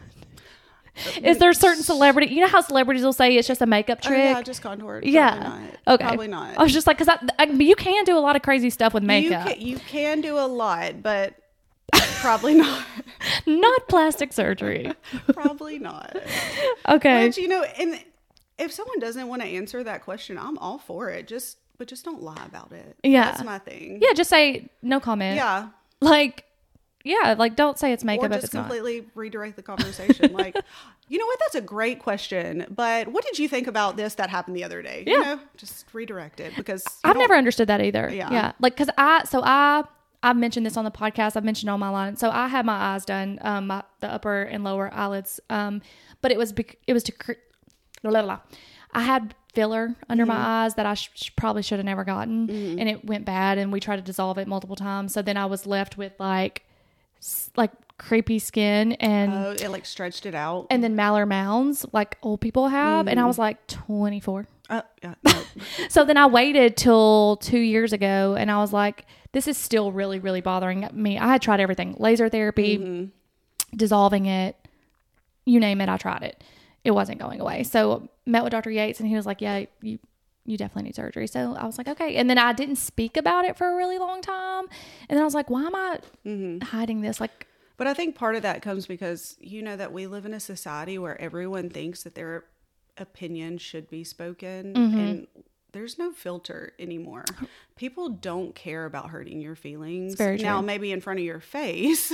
Is there certain celebrity, you know how celebrities will say it's just a makeup Oh, trick? yeah, just contour. Probably Yeah. not. Okay. Probably not. I was just like, cause I, I, but you can do a lot of crazy stuff with You makeup, can, you can do a lot, but probably not. not plastic surgery. Probably not. Okay. But, you know, and if someone doesn't want to answer that question, I'm all for it. Just, but just don't lie about it. Yeah. That's my thing. Yeah. Just say no comment. Yeah. Like, yeah. Like don't say it's makeup Or if just it's not. completely redirect the conversation. Like, you know what? That's a great question. But what did you think about this that happened the other day? You Yeah. know, just redirect it because you I've don't- never understood that either. Yeah. Yeah. Like, cause I, so I, I've mentioned this on the podcast. I've mentioned all my lines. So I had my eyes done, um, my, the upper and lower eyelids. Um, but it was, bec- it was to, cr- blah, blah, blah. I had filler under Mm-hmm. my eyes that I sh- sh- probably should have never gotten. Mm-hmm. And it went bad and we tried to dissolve it multiple times. So then I was left with like, s- like creepy skin and, Oh, it like stretched it out. and then malar mounds like old people have. And I was like twenty-four. Uh, yeah, no. So then I waited till two years ago and I was like, this is still really, really bothering me. I had tried everything, laser therapy, Mm-hmm. dissolving it, you name it. I tried it. It wasn't going away. So met with Doctor Yates and he was like, yeah, you, you definitely need surgery. So I was like, okay. And then I didn't speak about it for a really long time. And then I was like, why am I Mm-hmm. hiding this? Like, But I think part of that comes because you know that we live in a society where everyone thinks that their opinion should be spoken Mm-hmm. and there's no filter anymore. People don't care about hurting your feelings. It's very Now true. maybe in front of your face,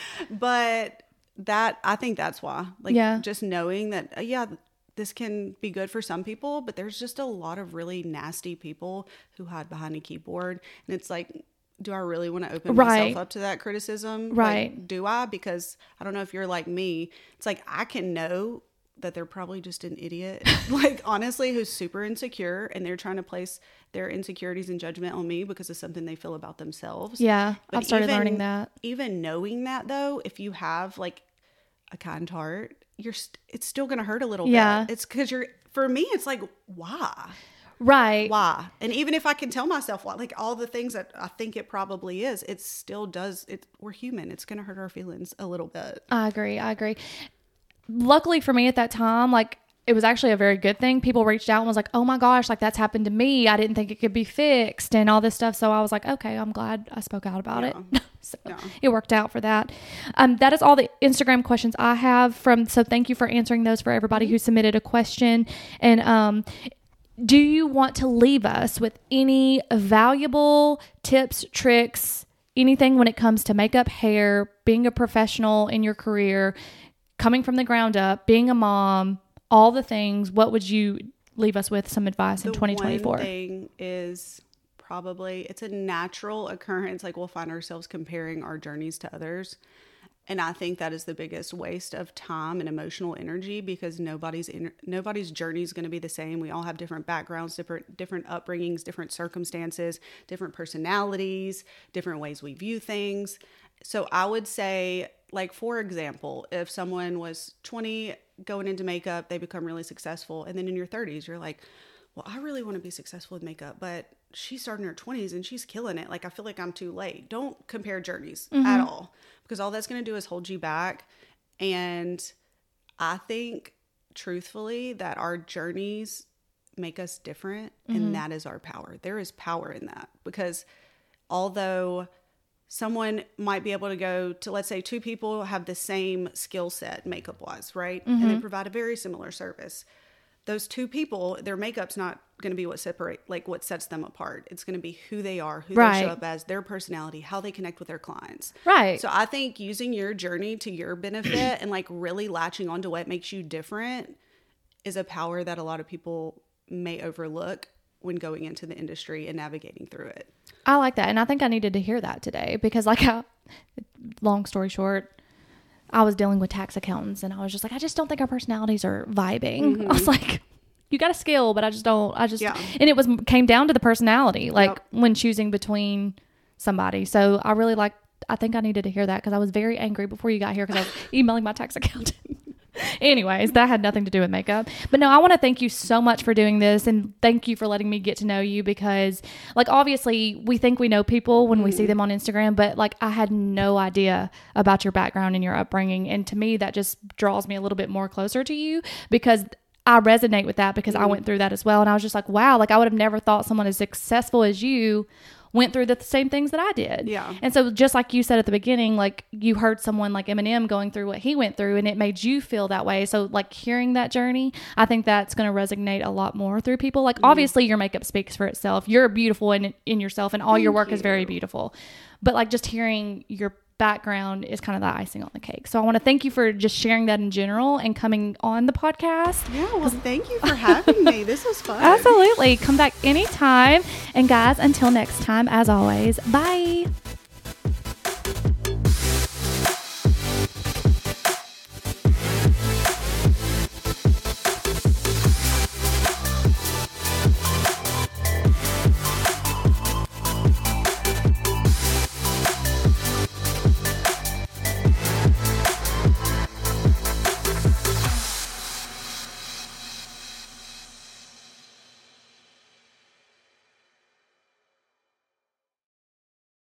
but that I think that's why. Like Yeah. just knowing that uh, yeah, this can be good for some people, but there's just a lot of really nasty people who hide behind a keyboard and it's like do I really want to open Right. myself up to that criticism? Right. Like, do I? Because I don't know if you're like me. It's like I can know that they're probably just an idiot, like honestly, who's super insecure and they're trying to place their insecurities and judgment on me because of something they feel about themselves. yeah, But I've started even- learning that. Even knowing that though, if you have like a kind heart, you're st- it's still going to hurt a little Yeah. bit. It's because you're, for me, it's like, why? Right. Why? And even if I can tell myself why, like all the things that I think it probably is, it still does. It, we're human. It's going to hurt our feelings a little bit. I agree. I agree. Luckily for me at that time, like it was actually a very good thing. People reached out and was like, oh my gosh, like that's happened to me. I didn't think it could be fixed and all this stuff. So I was like, okay, I'm glad I spoke out about Yeah. it. So Yeah. it worked out for that. Um, that is all the Instagram questions I have from, so thank you for answering those for everybody who submitted a question. And, um, do you want to leave us with any valuable tips, tricks, anything when it comes to makeup, hair, being a professional in your career, coming from the ground up, being a mom, all the things? What would you leave us with some advice in The twenty twenty-four? one thing is probably it's a natural occurrence. Like we'll find ourselves comparing our journeys to others. And I think that is the biggest waste of time and emotional energy because nobody's in, nobody's journey is going to be the same. We all have different backgrounds, different different upbringings, different circumstances, different personalities, different ways we view things. So I would say, like, for example, if someone was twenty going into makeup, they become really successful. And then in your thirties, you're like, well, I really want to be successful with makeup, but she's starting her twenties and she's killing it. Like, I feel like I'm too late. Don't compare journeys Mm-hmm. at all, because all that's going to do is hold you back. And I think, truthfully, that our journeys make us different, mm-hmm. and that is our power. There is power in that, because although someone might be able to go to, let's say, two people have the same skill set makeup wise, right? Mm-hmm. And they provide a very similar service. Those two people, their makeup's not going to be what separate, like what sets them apart. It's going to be who they are, who right. they show up as, their personality, how they connect with their clients. Right. So I think using your journey to your benefit and like really latching onto what makes you different is a power that a lot of people may overlook when going into the industry and navigating through it. I like that. And I think I needed to hear that today, because like, I, long story short, I was dealing with tax accountants and I was just like, I just don't think our personalities are vibing. Mm-hmm. I was like, you got a skill, but I just don't, I just, yeah. and it was, came down to the personality, like yep. when choosing between somebody. So I really like, I think I needed to hear that, because I was very angry before you got here, because I was emailing my tax accountant. Anyways, that had nothing to do with makeup. But no, I want to thank you so much for doing this, and thank you for letting me get to know you, because like obviously we think we know people when mm. we see them on Instagram, but like I had no idea about your background and your upbringing, and to me that just draws me a little bit more closer to you, because I resonate with that, because mm. I went through that as well, and I was just like, wow, like I would have never thought someone as successful as you went through the same things that I did. Yeah. And so just like you said at the beginning, like you heard someone like Eminem going through what he went through, and it made you feel that way. So like hearing that journey, I think that's going to resonate a lot more through people. Like mm. obviously your makeup speaks for itself. You're beautiful in, in yourself, and all Thank your work you. is very beautiful. But like just hearing your background is kind of the icing on the cake. So I want to thank you for just sharing that in general and coming on the podcast. Yeah, well, thank you for having me. This was fun. Absolutely. Come back anytime. And guys, until next time, as always, bye.